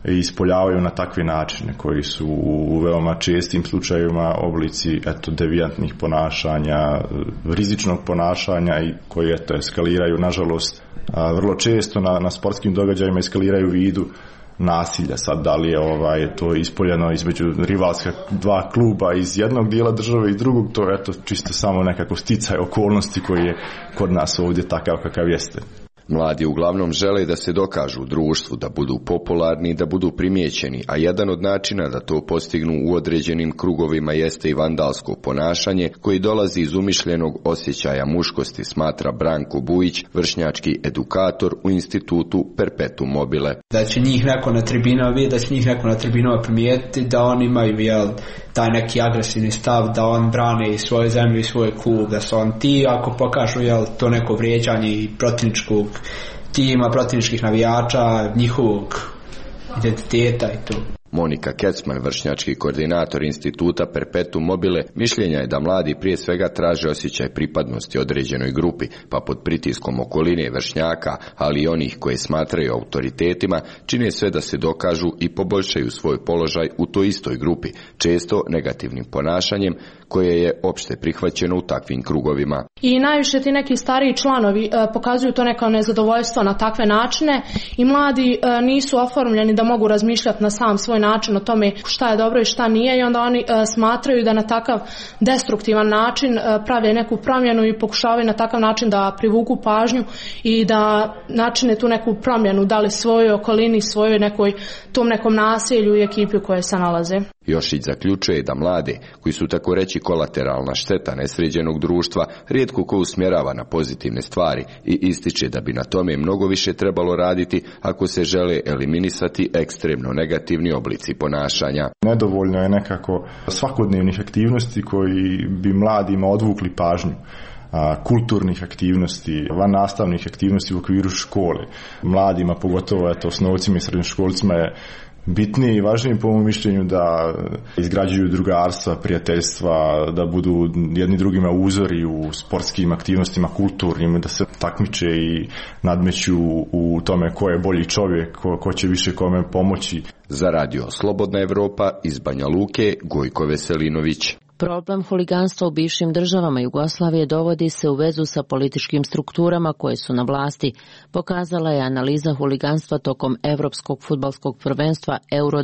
ispoljavaju na takve načine koji su u veoma čestim slučajevima oblici devijantnih ponašanja, rizičnog ponašanja i koji eskaliraju nažalost vrlo često na sportskim događajima eskaliraju u vidu nasilja. Sad da li je to ispoljeno između rivalska dva kluba iz jednog dijela države i drugog, to je čisto samo nekako sticaj okolnosti koji je kod nas ovdje takav kakav jeste.
Mladi uglavnom žele da se dokažu u društvu, da budu popularni i da budu primijećeni, a jedan od načina da to postignu u određenim krugovima jeste i vandalsko ponašanje koji dolazi iz umišljenog osjećaja muškosti, smatra Branko Bujić, vršnjački edukator u institutu Perpetuum mobile.
Da će njih neko na tribinama vidjeti, da će njih neko na tribinama primijetiti, da oni imaju taj neki agresivni stav, da on brane i svoju zemlju i svoj klub, da su on ti, ako pokažu to neko vrijeđanje i protivničkog tima, protivničkih navijača, njihovog identiteta i to.
Monika Kecman, vršnjački koordinator instituta Perpetuum mobile, mišljenja je da mladi prije svega traže osjećaj pripadnosti određenoj grupi, pa pod pritiskom okoline vršnjaka, ali i onih koje smatraju autoritetima, čine sve da se dokažu i poboljšaju svoj položaj u toj istoj grupi, često negativnim ponašanjem koje je opšte prihvaćeno u takvim krugovima.
I najviše ti neki stariji članovi pokazuju to neko nezadovoljstvo na takve načine i mladi nisu oformljeni da mogu razmišljati na sam svoj način o tome šta je dobro i šta nije i onda oni smatraju da na takav destruktivan način prave neku promjenu i pokušavaju na takav način da privuku pažnju i da načine tu neku promjenu, da li svojoj okolini, svojoj tom nekom naselju i ekipi u kojoj se nalaze.
Jošić zaključuje da mlade, koji su tako reći kolateralna šteta nesređenog društva, rijetko ko usmjerava na pozitivne stvari i ističe da bi na tome mnogo više trebalo raditi ako se žele eliminisati ekstremno negativni oblici ponašanja.
Nedovoljno je nekako svakodnevnih aktivnosti koji bi mladima odvukli pažnju, kulturnih aktivnosti, vannastavnih aktivnosti u okviru škole. Mladima, pogotovo osnovcima i srednjoškolcima je bitnije i važnije po mom mišljenju da izgrađuju drugarstva, prijateljstva, da budu jedni drugima uzori u sportskim aktivnostima, kulturnim, da se takmiče i nadmeću u tome ko je bolji čovjek, ko će više kome pomoći.
Za radio Slobodna Evropa iz Banja Luke, Gojko Veselinović.
Problem huliganstva u bivšim državama Jugoslavije dovodi se u vezu sa političkim strukturama koje su na vlasti, pokazala je analiza huliganstva tokom Evropskog fudbalskog prvenstva Euro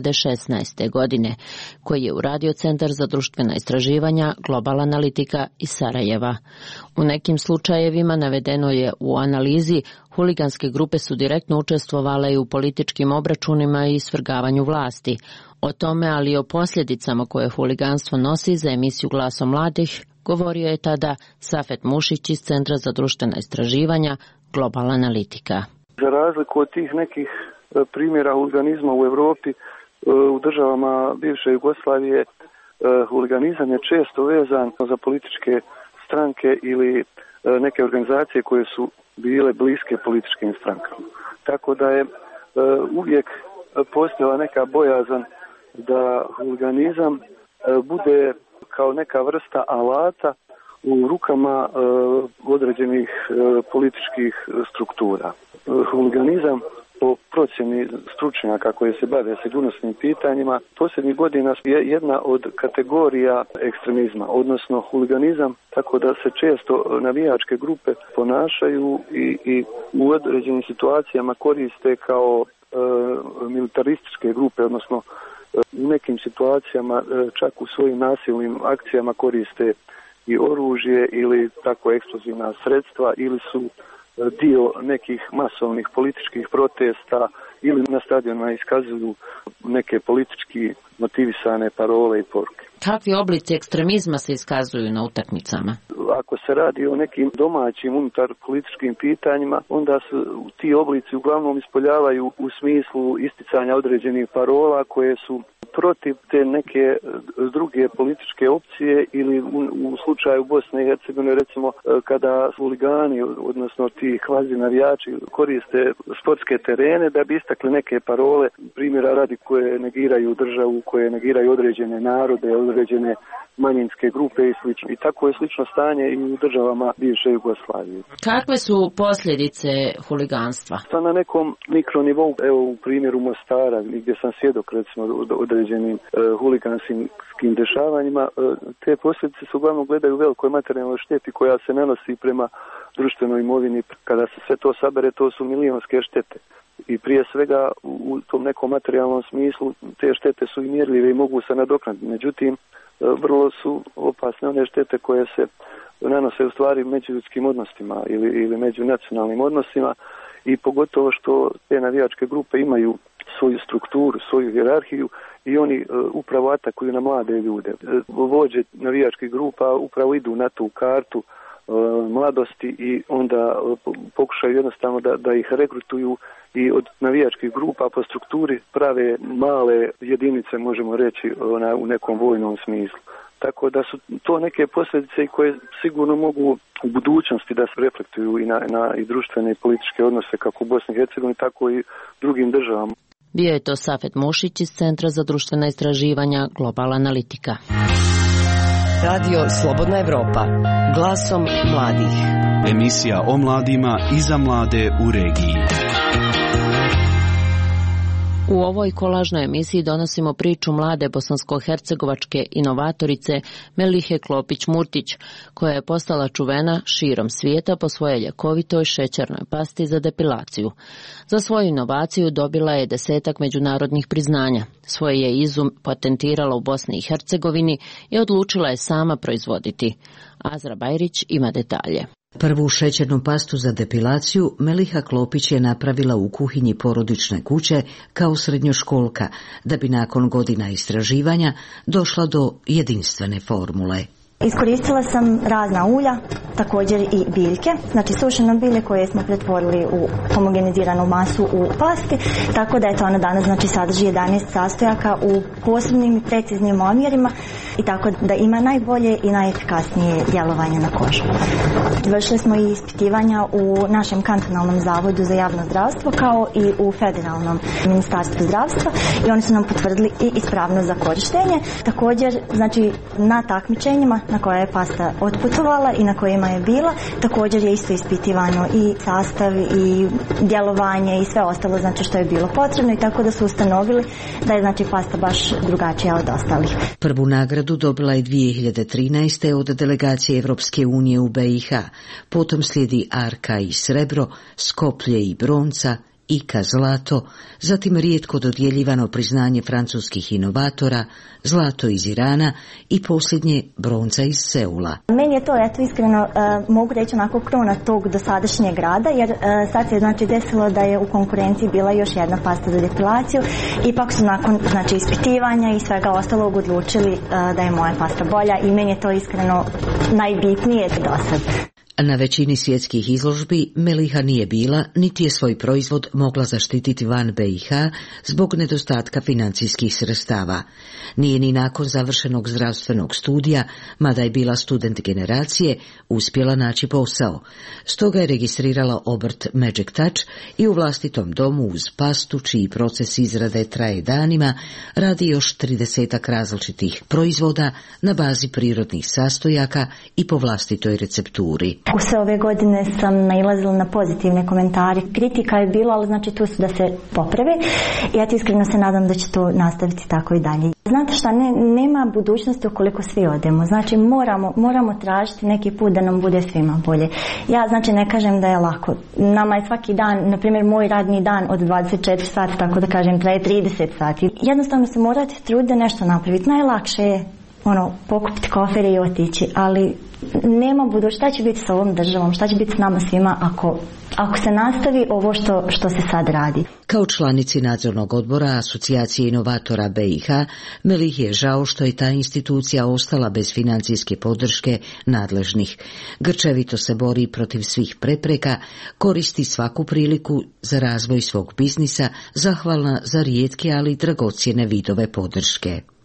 2016. godine, koji je uradio Centar za društvena istraživanja Global Analitika iz Sarajeva. U nekim slučajevima navedeno je u analizi huliganske grupe su direktno učestvovale i u političkim obračunima i svrgavanju vlasti. O tome, ali i o posljedicama koje huliganstvo nosi za emisiju Glasom mladih, govorio je tada Safet Mušić iz Centra za društvena istraživanja Global Analitika.
Za razliku od tih nekih primjera huliganizma u Europi, u državama bivše Jugoslavije, huliganizam je često vezan za političke stranke ili neke organizacije koje su bile bliske političkim strankama. Tako da je uvijek postojala neka bojazan da huliganizam bude kao neka vrsta alata u rukama određenih političkih struktura. Huliganizam po procjeni stručnjaka koji se bave sigurnosnim pitanjima posljednjih godina je jedna od kategorija ekstremizma, odnosno huliganizam, tako da se često navijačke grupe ponašaju i u određenim situacijama koriste kao militarističke grupe, odnosno u nekim situacijama čak u svojim nasilnim akcijama koriste i oružje ili tako eksplozivna sredstva ili su dio nekih masovnih političkih protesta ili na stadionima iskazuju neke politički motivisane parole i poruke.
Kakvi oblici ekstremizma se iskazuju na utakmicama?
Ako se radi o nekim domaćim unutar političkim pitanjima, onda se ti oblici uglavnom ispoljavaju u smislu isticanja određenih parola koje su protiv te neke druge političke opcije ili u slučaju Bosne i Hercegovine recimo kada huligani, odnosno ti kvazi navijači koriste sportske terene da bi istakli neke parole, primjera radi koje negiraju državu, koje negiraju određene narode, određene manjinske grupe i slično. I tako je slično stanje i u državama bivše Jugoslavije.
Kakve su posljedice huliganstva?
Na nekom mikronivou, evo u primjeru Mostara, gdje sam svjedok recimo određenim huliganskim dešavanjima, te posljedice se uglavnom gledaju u velikoj materijalnoj šteti koja se nanosi prema društvenoj imovini. Kada se sve to sabere, to su milionske štete. I prije svega u tom nekom materijalnom smislu te štete su i mjerljive i mogu se nadoknaditi. Međutim, vrlo su opasne one štete koje se nanose u stvari među ljudskim odnosima ili među nacionalnim odnosima i pogotovo što te navijačke grupe imaju svoju strukturu, svoju hijerarhiju i oni upravo atakuju na mlade ljude. Vođe navijačkih grupa upravo idu na tu kartu mladosti i onda pokušaju jednostavno da ih regrutuju i od navijačkih grupa po strukturi prave male jedinice, možemo reći, u nekom vojnom smislu. Tako da su to neke posljedice koje sigurno mogu u budućnosti da se reflektuju i na i društvene i političke odnose kako u Bosni i Hercegovini, tako i drugim državama.
Bio je to Safet Mušić iz Centra za društvena istraživanja Global Analitika.
Radio Slobodna Evropa. Glasom mladih.
Emisija o mladima i za mlade u regiji.
U ovoj kolažnoj emisiji donosimo priču mlade bosansko-hercegovačke inovatorice Melihe Klopić-Murtić, koja je postala čuvena širom svijeta po svojoj ljekovitoj šećernoj pasti za depilaciju. Za svoju inovaciju dobila je 10 međunarodnih priznanja. Svoj je izum patentirala u Bosni i Hercegovini i odlučila je sama proizvoditi. Azra Bajrić ima detalje.
Prvu šećernu pastu za depilaciju Meliha Klopić je napravila u kuhinji porodične kuće kao srednjoškolka, da bi nakon godina istraživanja došla do jedinstvene formule.
Iskoristila sam razna ulja, također i biljke, znači sušeno bilje koje smo pretvorili u homogeniziranu masu u pasti, tako da je to ona danas znači sadrži 11 sastojaka u posebnim i preciznim omjerima i tako da ima najbolje i najefikasnije djelovanje na kožu. Vršili smo i ispitivanja u našem kantonalnom zavodu za javno zdravstvo kao i u federalnom ministarstvu zdravstva i oni su nam potvrdili i ispravnost za korištenje. Također, znači na takmičenjima na koje je pasta otputovala i na kojima je bila, također je isto ispitivano i sastav i djelovanje i sve ostalo znači što je bilo potrebno i tako da su ustanovili da je znači pasta baš drugačija od ostalih.
Prvu nagradu dobila je 2013. od delegacije Evropske unije u BiH, potom slijedi Arka i srebro, Skoplje i bronca, Ika zlato, zatim rijetko dodjeljivano priznanje francuskih inovatora, zlato iz Irana i posljednje bronca iz Seula.
Meni je to, eto iskreno, mogu reći onako kruna tog dosadašnjeg rada, jer sad se znači desilo da je u konkurenciji bila još jedna pasta za depilaciju, ipak su nakon znači ispitivanja i svega ostalog odlučili da je moja pasta bolja i meni je to iskreno najbitnije do sad.
Na većini svjetskih izložbi Meliha nije bila, niti je svoj proizvod mogla zaštititi van BiH zbog nedostatka financijskih sredstava. Nije ni nakon završenog zdravstvenog studija, mada je bila student generacije, uspjela naći posao. Stoga je registrirala obrt Magic Touch i u vlastitom domu uz pastu, čiji proces izrade traje danima, radi još 30 različitih proizvoda na bazi prirodnih sastojaka i po vlastitoj recepturi.
U sve ove godine sam nailazila na pozitivne komentare. Kritika je bila, ali znači tu su da se poprave i ja ti iskreno se nadam da će to nastaviti tako i dalje. Znate šta, nema budućnosti ukoliko svi odemo. Znači moramo tražiti neki put da nam bude svima bolje. Ja znači ne kažem da je lako. Nama je svaki dan, na primjer moj radni dan od 24 sata, tako da kažem, traje 30 sati. Jednostavno se morate truditi da nešto napraviti. Najlakše je pokupiti kofere i otići, ali nema budućnosti. Šta će biti s ovom državom, šta će biti s nama svima ako se nastavi ovo što se sad radi.
Kao članici nadzornog odbora Asocijacije inovatora BiH, Melihi je žao što je ta institucija ostala bez financijske podrške nadležnih. Grčevito se bori protiv svih prepreka, koristi svaku priliku za razvoj svog biznisa, zahvalna za rijetke ali dragocjene vidove podrške.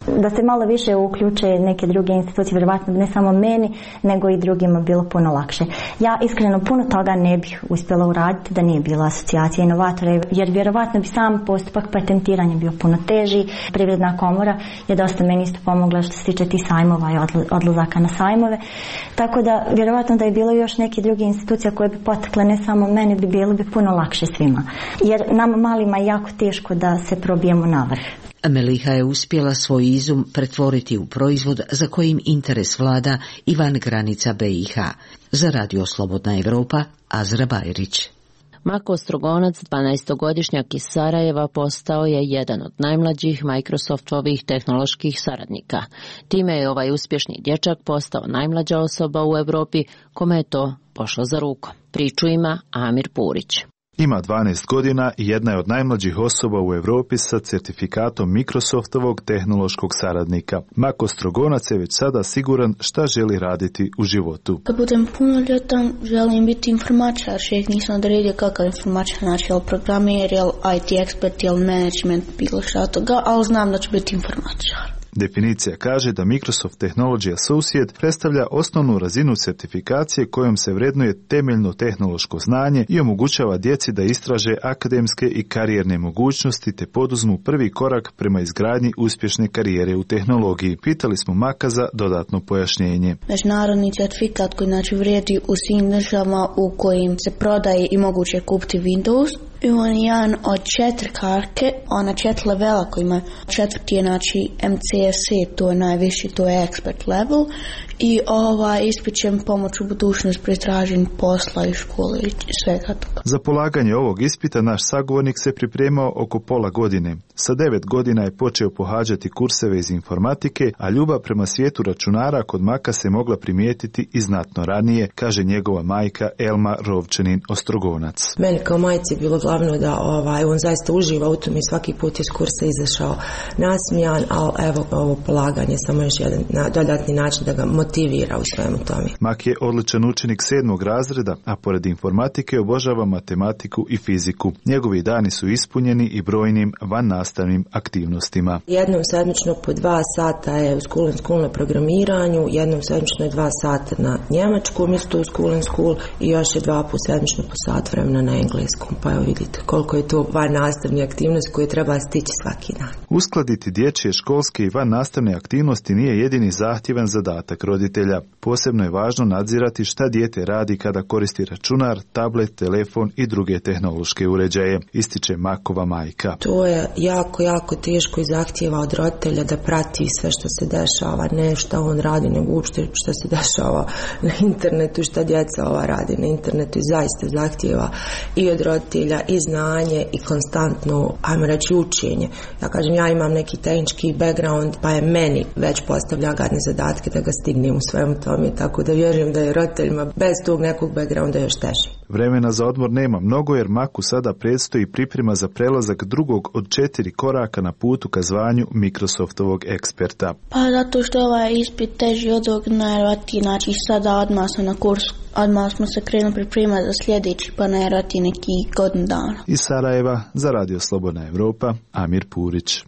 Da se malo više uključe neke druge institucije, vjerovatno ne samo meni, nego i drugima bilo puno lakše. Ja iskreno puno toga ne bih uspjela uraditi da nije bila asocijacija inovatora, jer vjerovatno bi sam postupak patentiranja bio puno teži. Privredna komora je dosta meni isto pomogla što se tiče tih sajmova i odlazaka na sajmove. Tako da vjerovatno da je bilo još neke druge institucije koje bi potakle ne samo meni, bilo bi puno lakše svima. Jer nama malima je jako teško da se probijemo na vrh.
Meliha je uspjela svoj izum pretvoriti u proizvod za kojim interes vlada i van granica BiH. Za Radio Slobodna Evropa, Azra Bajrić.
Mako Ostrogonac, 12-godišnjak iz Sarajeva, postao je jedan od najmlađih Microsoftovih tehnoloških saradnika. Time je ovaj uspješni dječak postao najmlađa osoba u Europi kome je to pošlo za rukom. Priču ima Amir Purić.
Ima 12 godina i jedna je od najmlađih osoba u Europi sa certifikatom Microsoftovog tehnološkog saradnika. Mako Ostrogonac je već sada siguran šta želi raditi u životu.
Kad budem punoljetan, želim biti informačar, še nisam odredio kakav informačar, znači jel programer, jel IT ekspert, jel management, bilo šta toga, ali znam da ću biti informačar.
Definicija kaže da Microsoft Technology Associate predstavlja osnovnu razinu certifikacije kojom se vrednuje temeljno tehnološko znanje i omogućava djeci da istraže akademske i karijerne mogućnosti te poduzmu prvi korak prema izgradnji uspješne karijere u tehnologiji. Pitali smo Maka za dodatno pojašnjenje.
Međunarodni certifikat koji znači vrijedi u svim državama u kojim se prodaje i moguće kupiti Windows. I on je jedan od 4 karke, ona 4 levela koji ima 4. je znači MCSE, to je najviši, to je expert level i ispit će pomoć u budućnosti pri traženju posla i škole i svega toga.
Za polaganje ovog ispita naš sagovornik se pripremao oko pola godine. Sa 9 godina je počeo pohađati kurseve iz informatike, a ljubav prema svijetu računara kod Maka se mogla primijetiti i znatno ranije, kaže njegova majka Elma Rovčanin Ostrogonac.
Meni kao majci je bilo glavno da on zaista uživa u tom i svaki put iz kursa izašao nasmijan, ali evo ovo polaganje samo još jedan dodatni način da ga motivira u svemu tome.
Mak je odličan učenik 7. razreda, a pored informatike obožava matematiku i fiziku. Njegovi dani su ispunjeni i brojnim vannastavnim aktivnostima.
Jednom sedmično po 2 sata je u school na programiranju, jednom sedmično je 2 sata na njemačkom isto u school i još je 2 put sedmično po sat vremena na engleskom. Pa evo vidite koliko je to vannastavne aktivnosti koje treba stići svaki dan.
Uskladiti dječje školske i vannastavne aktivnosti nije jedini zahtjevan zadatak roditelja. Posebno je važno nadzirati šta dijete radi kada koristi računar, tablet, telefon i druge tehnološke uređaje, ističe Makova majka.
To je jako teško i zahtjeva od roditelja da prati sve što se dešava, ne šta on radi, nego uopšte što se dešava na internetu, šta djeca radi na internetu i zaista zahtjeva i od roditelja i znanje i konstantno, ajmo reći, učenje. Ja kažem, ja imam neki tehnički background, pa je meni već postavlja gadne zadatke da ga stignem u svemu tome, tako da vjerujem da je roditeljima bez tog nekog backgrounda još teže.
Vremena za odmor nema mnogo jer Maku sada predstoji priprema za prelazak drugog od 4 koraka na putu ka zvanju Microsoftovog eksperta.
Pa zato što ovaj ispit teži od ovog najvjerojatnije, znači sada odmah sam na kursu, odmah smo se krenuli pripremati za sljedeći, pa najvjerojatnije neki godinu dana.
Iz Sarajeva za Radio Slobodna Evropa, Amir Purić.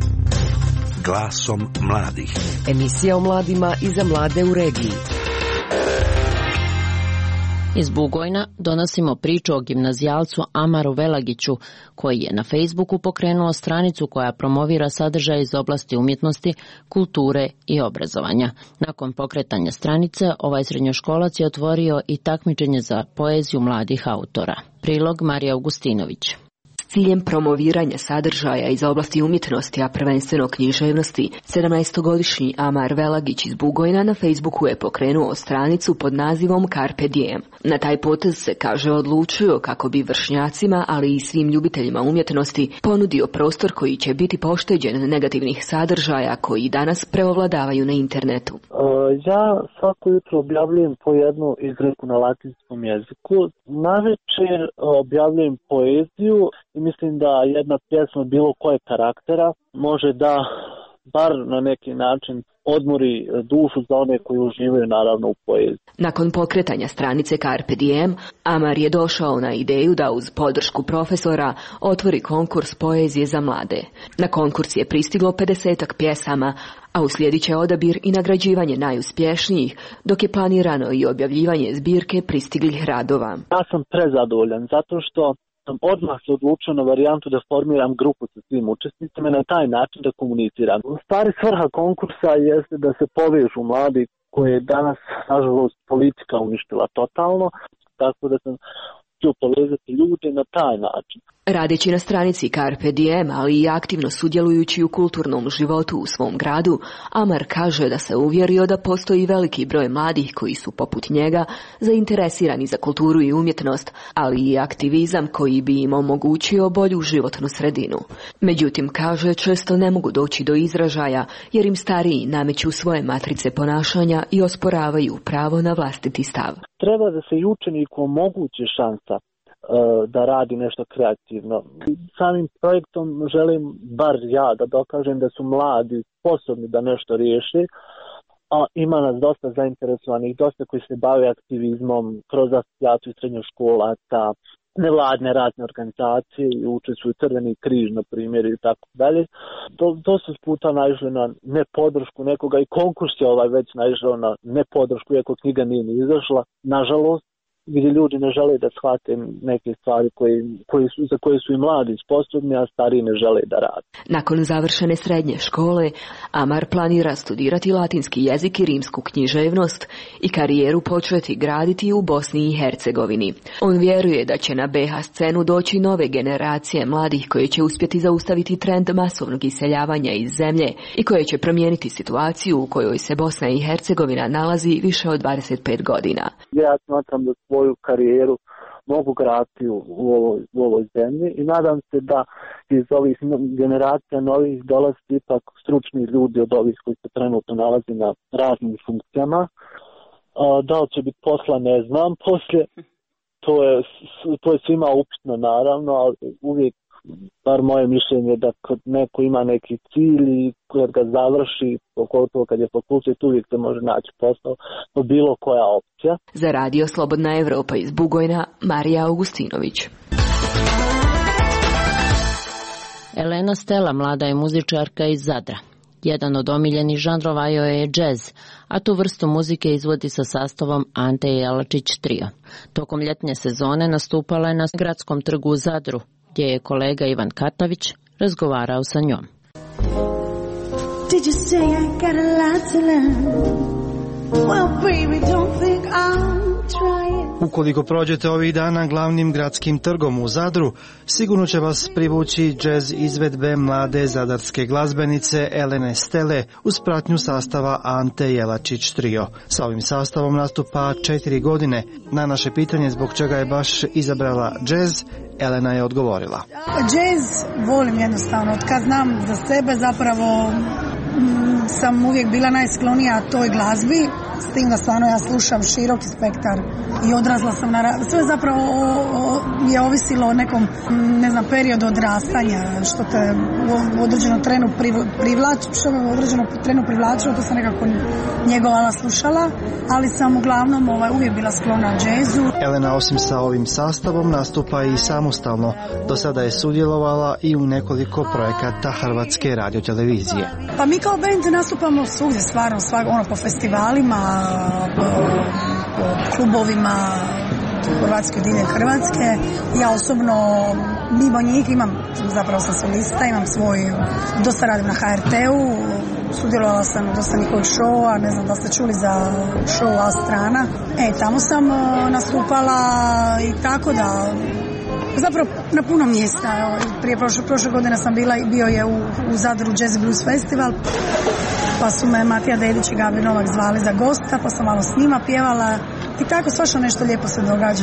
Glasom mladih.
Emisija o mladima i za mlade u regiji.
Iz Bugojna donosimo priču o gimnazijalcu Amaru Velagiću, koji je na Facebooku pokrenuo stranicu koja promovira sadržaje iz oblasti umjetnosti, kulture i obrazovanja. Nakon pokretanja stranice, ovaj srednjoškolac je otvorio i takmičenje za poeziju mladih autora. Prilog Marija Augustinović.
Ciljem promoviranja sadržaja iz oblasti umjetnosti, a prvenstveno književnosti, 17-godišnji Amar Velagić iz Bugojna na Facebooku je pokrenuo stranicu pod nazivom Carpe Diem. Na taj potez se, kaže, odlučio kako bi vršnjacima, ali i svim ljubiteljima umjetnosti ponudio prostor koji će biti pošteđen negativnih sadržaja koji danas preovladavaju na internetu.
Ja svako jutro objavljujem po jednu izreku na latinskom jeziku. Navečer objavljujem poeziju i mislim da jedna pjesma bilo koje karaktera može da bar na neki način odmori dušu za one koji uživaju naravno u poeziji.
Nakon pokretanja stranice Carpe Diem, Amar je došao na ideju da uz podršku profesora otvori konkurs poezije za mlade. Na konkurs je pristiglo 50-ak pjesama, a uslijedit će odabir i nagrađivanje najuspješnijih, dok je planirano i objavljivanje zbirke pristiglih radova.
Ja sam prezadovoljan zato što sam odmah se odlučio na varijantu da formiram grupu sa svim učesnicima i na taj način da komuniciram. U stvari svrha konkursa jeste da se povežu mladi koje je danas, nažalost, politika uništila totalno, tako da sam htio povezati ljude na taj način.
Radeći na stranici Carpe Diem, ali i aktivno sudjelujući u kulturnom životu u svom gradu, Amar kaže da se uvjerio da postoji veliki broj mladih koji su poput njega zainteresirani za kulturu i umjetnost, ali i aktivizam koji bi im omogućio bolju životnu sredinu. Međutim, kaže, često ne mogu doći do izražaja jer im stariji nameću svoje matrice ponašanja i osporavaju pravo na vlastiti stav.
Treba da se i učeniku omogući šansa da radi nešto kreativno. Samim projektom želim, bar ja, da dokažem da su mladi sposobni da nešto riješi, a ima nas dosta zainteresovanih, dosta koji se bave aktivizmom kroz asocijaciju srednjoškolaca, nevladne razne organizacije i učestvuju Crveni križ, na primjer, i tako dalje. Dosta puta naišli na nepodršku nekoga i konkurs je već naišao na nepodršku, iako knjiga nije ni izašla, nažalost, gdje ljudi ne žele da shvate neke stvari za koje su i mladi sposobni, a stariji ne žele da rade.
Nakon završene srednje škole, Amar planira studirati latinski jezik i rimsku književnost i karijeru početi graditi u Bosni i Hercegovini. On vjeruje da će na BiH scenu doći nove generacije mladih koje će uspjeti zaustaviti trend masovnog iseljavanja iz zemlje i koje će promijeniti situaciju u kojoj se Bosna i Hercegovina nalazi više od 25 godina.
Ja smatram da svoju karijeru mogu graditi u ovoj zemlji i nadam se da iz ovih generacija novih dolazi ipak stručni ljudi od ovih koji se trenutno nalazi na raznim funkcijama. Da li će biti posla, ne znam. Poslije, to je svima upitno naravno, ali uvijek, bar moje mišljenje, da kad neko ima neki cilj i kad ga završi, pogotovo kad je fakultet, uvijek se može naći posao, to bilo koja opcija.
Za Radio Slobodna Evropa iz Bugojna, Marija Augustinović.
Elena Stela, mlada je muzičarka iz Zadra. Jedan od omiljenih žanrova joj je džez, a tu vrstu muzike izvodi sa sastavom Ante Jelačić Trio. Tokom ljetnje sezone nastupala je na gradskom trgu u Zadru, gdje je kolega Ivan Katavić razgovarao sa njom. Did you say I got a lot to learn? Well, baby, don't think I'm trying.
Ukoliko prođete ovih dana glavnim gradskim trgom u Zadru, sigurno će vas privući džez izvedbe mlade zadarske glazbenice Elene Stele uz pratnju sastava Ante Jelačić Trio. Sa ovim sastavom nastupa 4 godine. Na naše pitanje zbog čega je baš izabrala džez, Elena je odgovorila.
Džez volim jednostavno, od kad znam za sebe zapravo sam uvijek bila najsklonija toj glazbi, s tim da stvarno ja slušam široki spektar i odrasla sam na... Sve zapravo je ovisilo o nekom, ne znam, periodu odrastanja, što te u određenom trenu privlačilo, to sam nekako njegovala, slušala, ali sam uglavnom uvijek bila sklona džezu.
Elena osim sa ovim sastavom nastupa i samostalno. Do sada je sudjelovala i u nekoliko projekata Hrvatske radiotelevizije.
Pa mi kao band nastupamo svugdje, stvarno, po festivalima, po klubovima Hrvatske, diljem Hrvatske. Ja osobno, mimo njih, zapravo sam solista, imam svoj, dosta radim na HRT-u, sudjelovala sam u dosta njihovih showa, ne znam da ste čuli za show A strana. Tamo sam nastupala i tako da, zapravo na puno mjesta. Prije prošle godine sam bio je u Zadru Jazz Blues Festival, pa su me Matija Dedić i Gabi Novak zvali za gosta, pa sam malo s njima pjevala i tako svašta nešto lijepo se događa.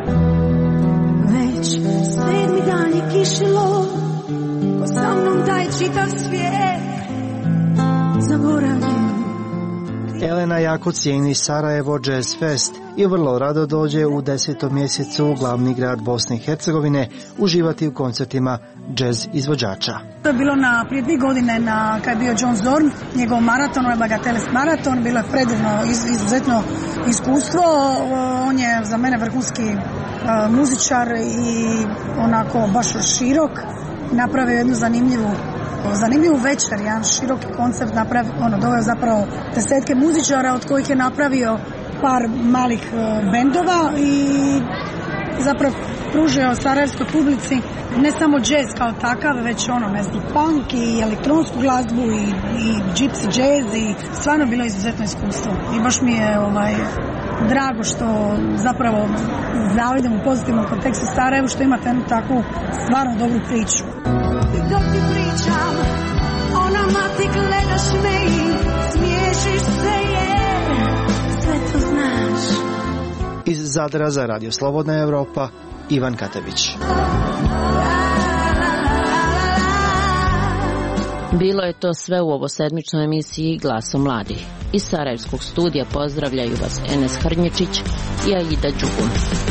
Već sedmi dan je kišilo, ko sa mnom taj čitav svijet zaboravim.
Elena jako cijeni Sarajevo Jazz Fest i vrlo rado dođe u 10. mjesecu u glavni grad Bosne i Hercegovine uživati u koncertima jazz izvođača.
To je bilo prije 2 godine kad je bio John Zorn, njegov maraton, ovaj Bagateles maraton, bilo je predivno, izuzetno iskustvo. On je za mene vrhunski muzičar i onako baš širok, napravio jednu zanimljivu večer, jedan široki koncept, doveo zapravo 10 muzičara od kojih je napravio par malih bendova i zapravo pružio sarajevskoj publici ne samo jazz kao takav, već punk i elektronsku glazbu i gypsy jazz i stvarno bilo izuzetno iskustvo. I baš mi je drago što zapravo zavidim u pozitivnom kontekstu Sarajevu što imate jednu takvu stvarno dobru priču.
Dok ti pričam, o nama ti gledaš me i smiješiš se jer sve to znaš.
Iz Zadra za Radio Slobodna Evropa, Ivan Katević.
Bilo je to sve u ovosedmičnoj emisiji Glaso mladih. Iz Sarajevskog studija pozdravljaju vas Enes Hrnječić i Aida Đugum.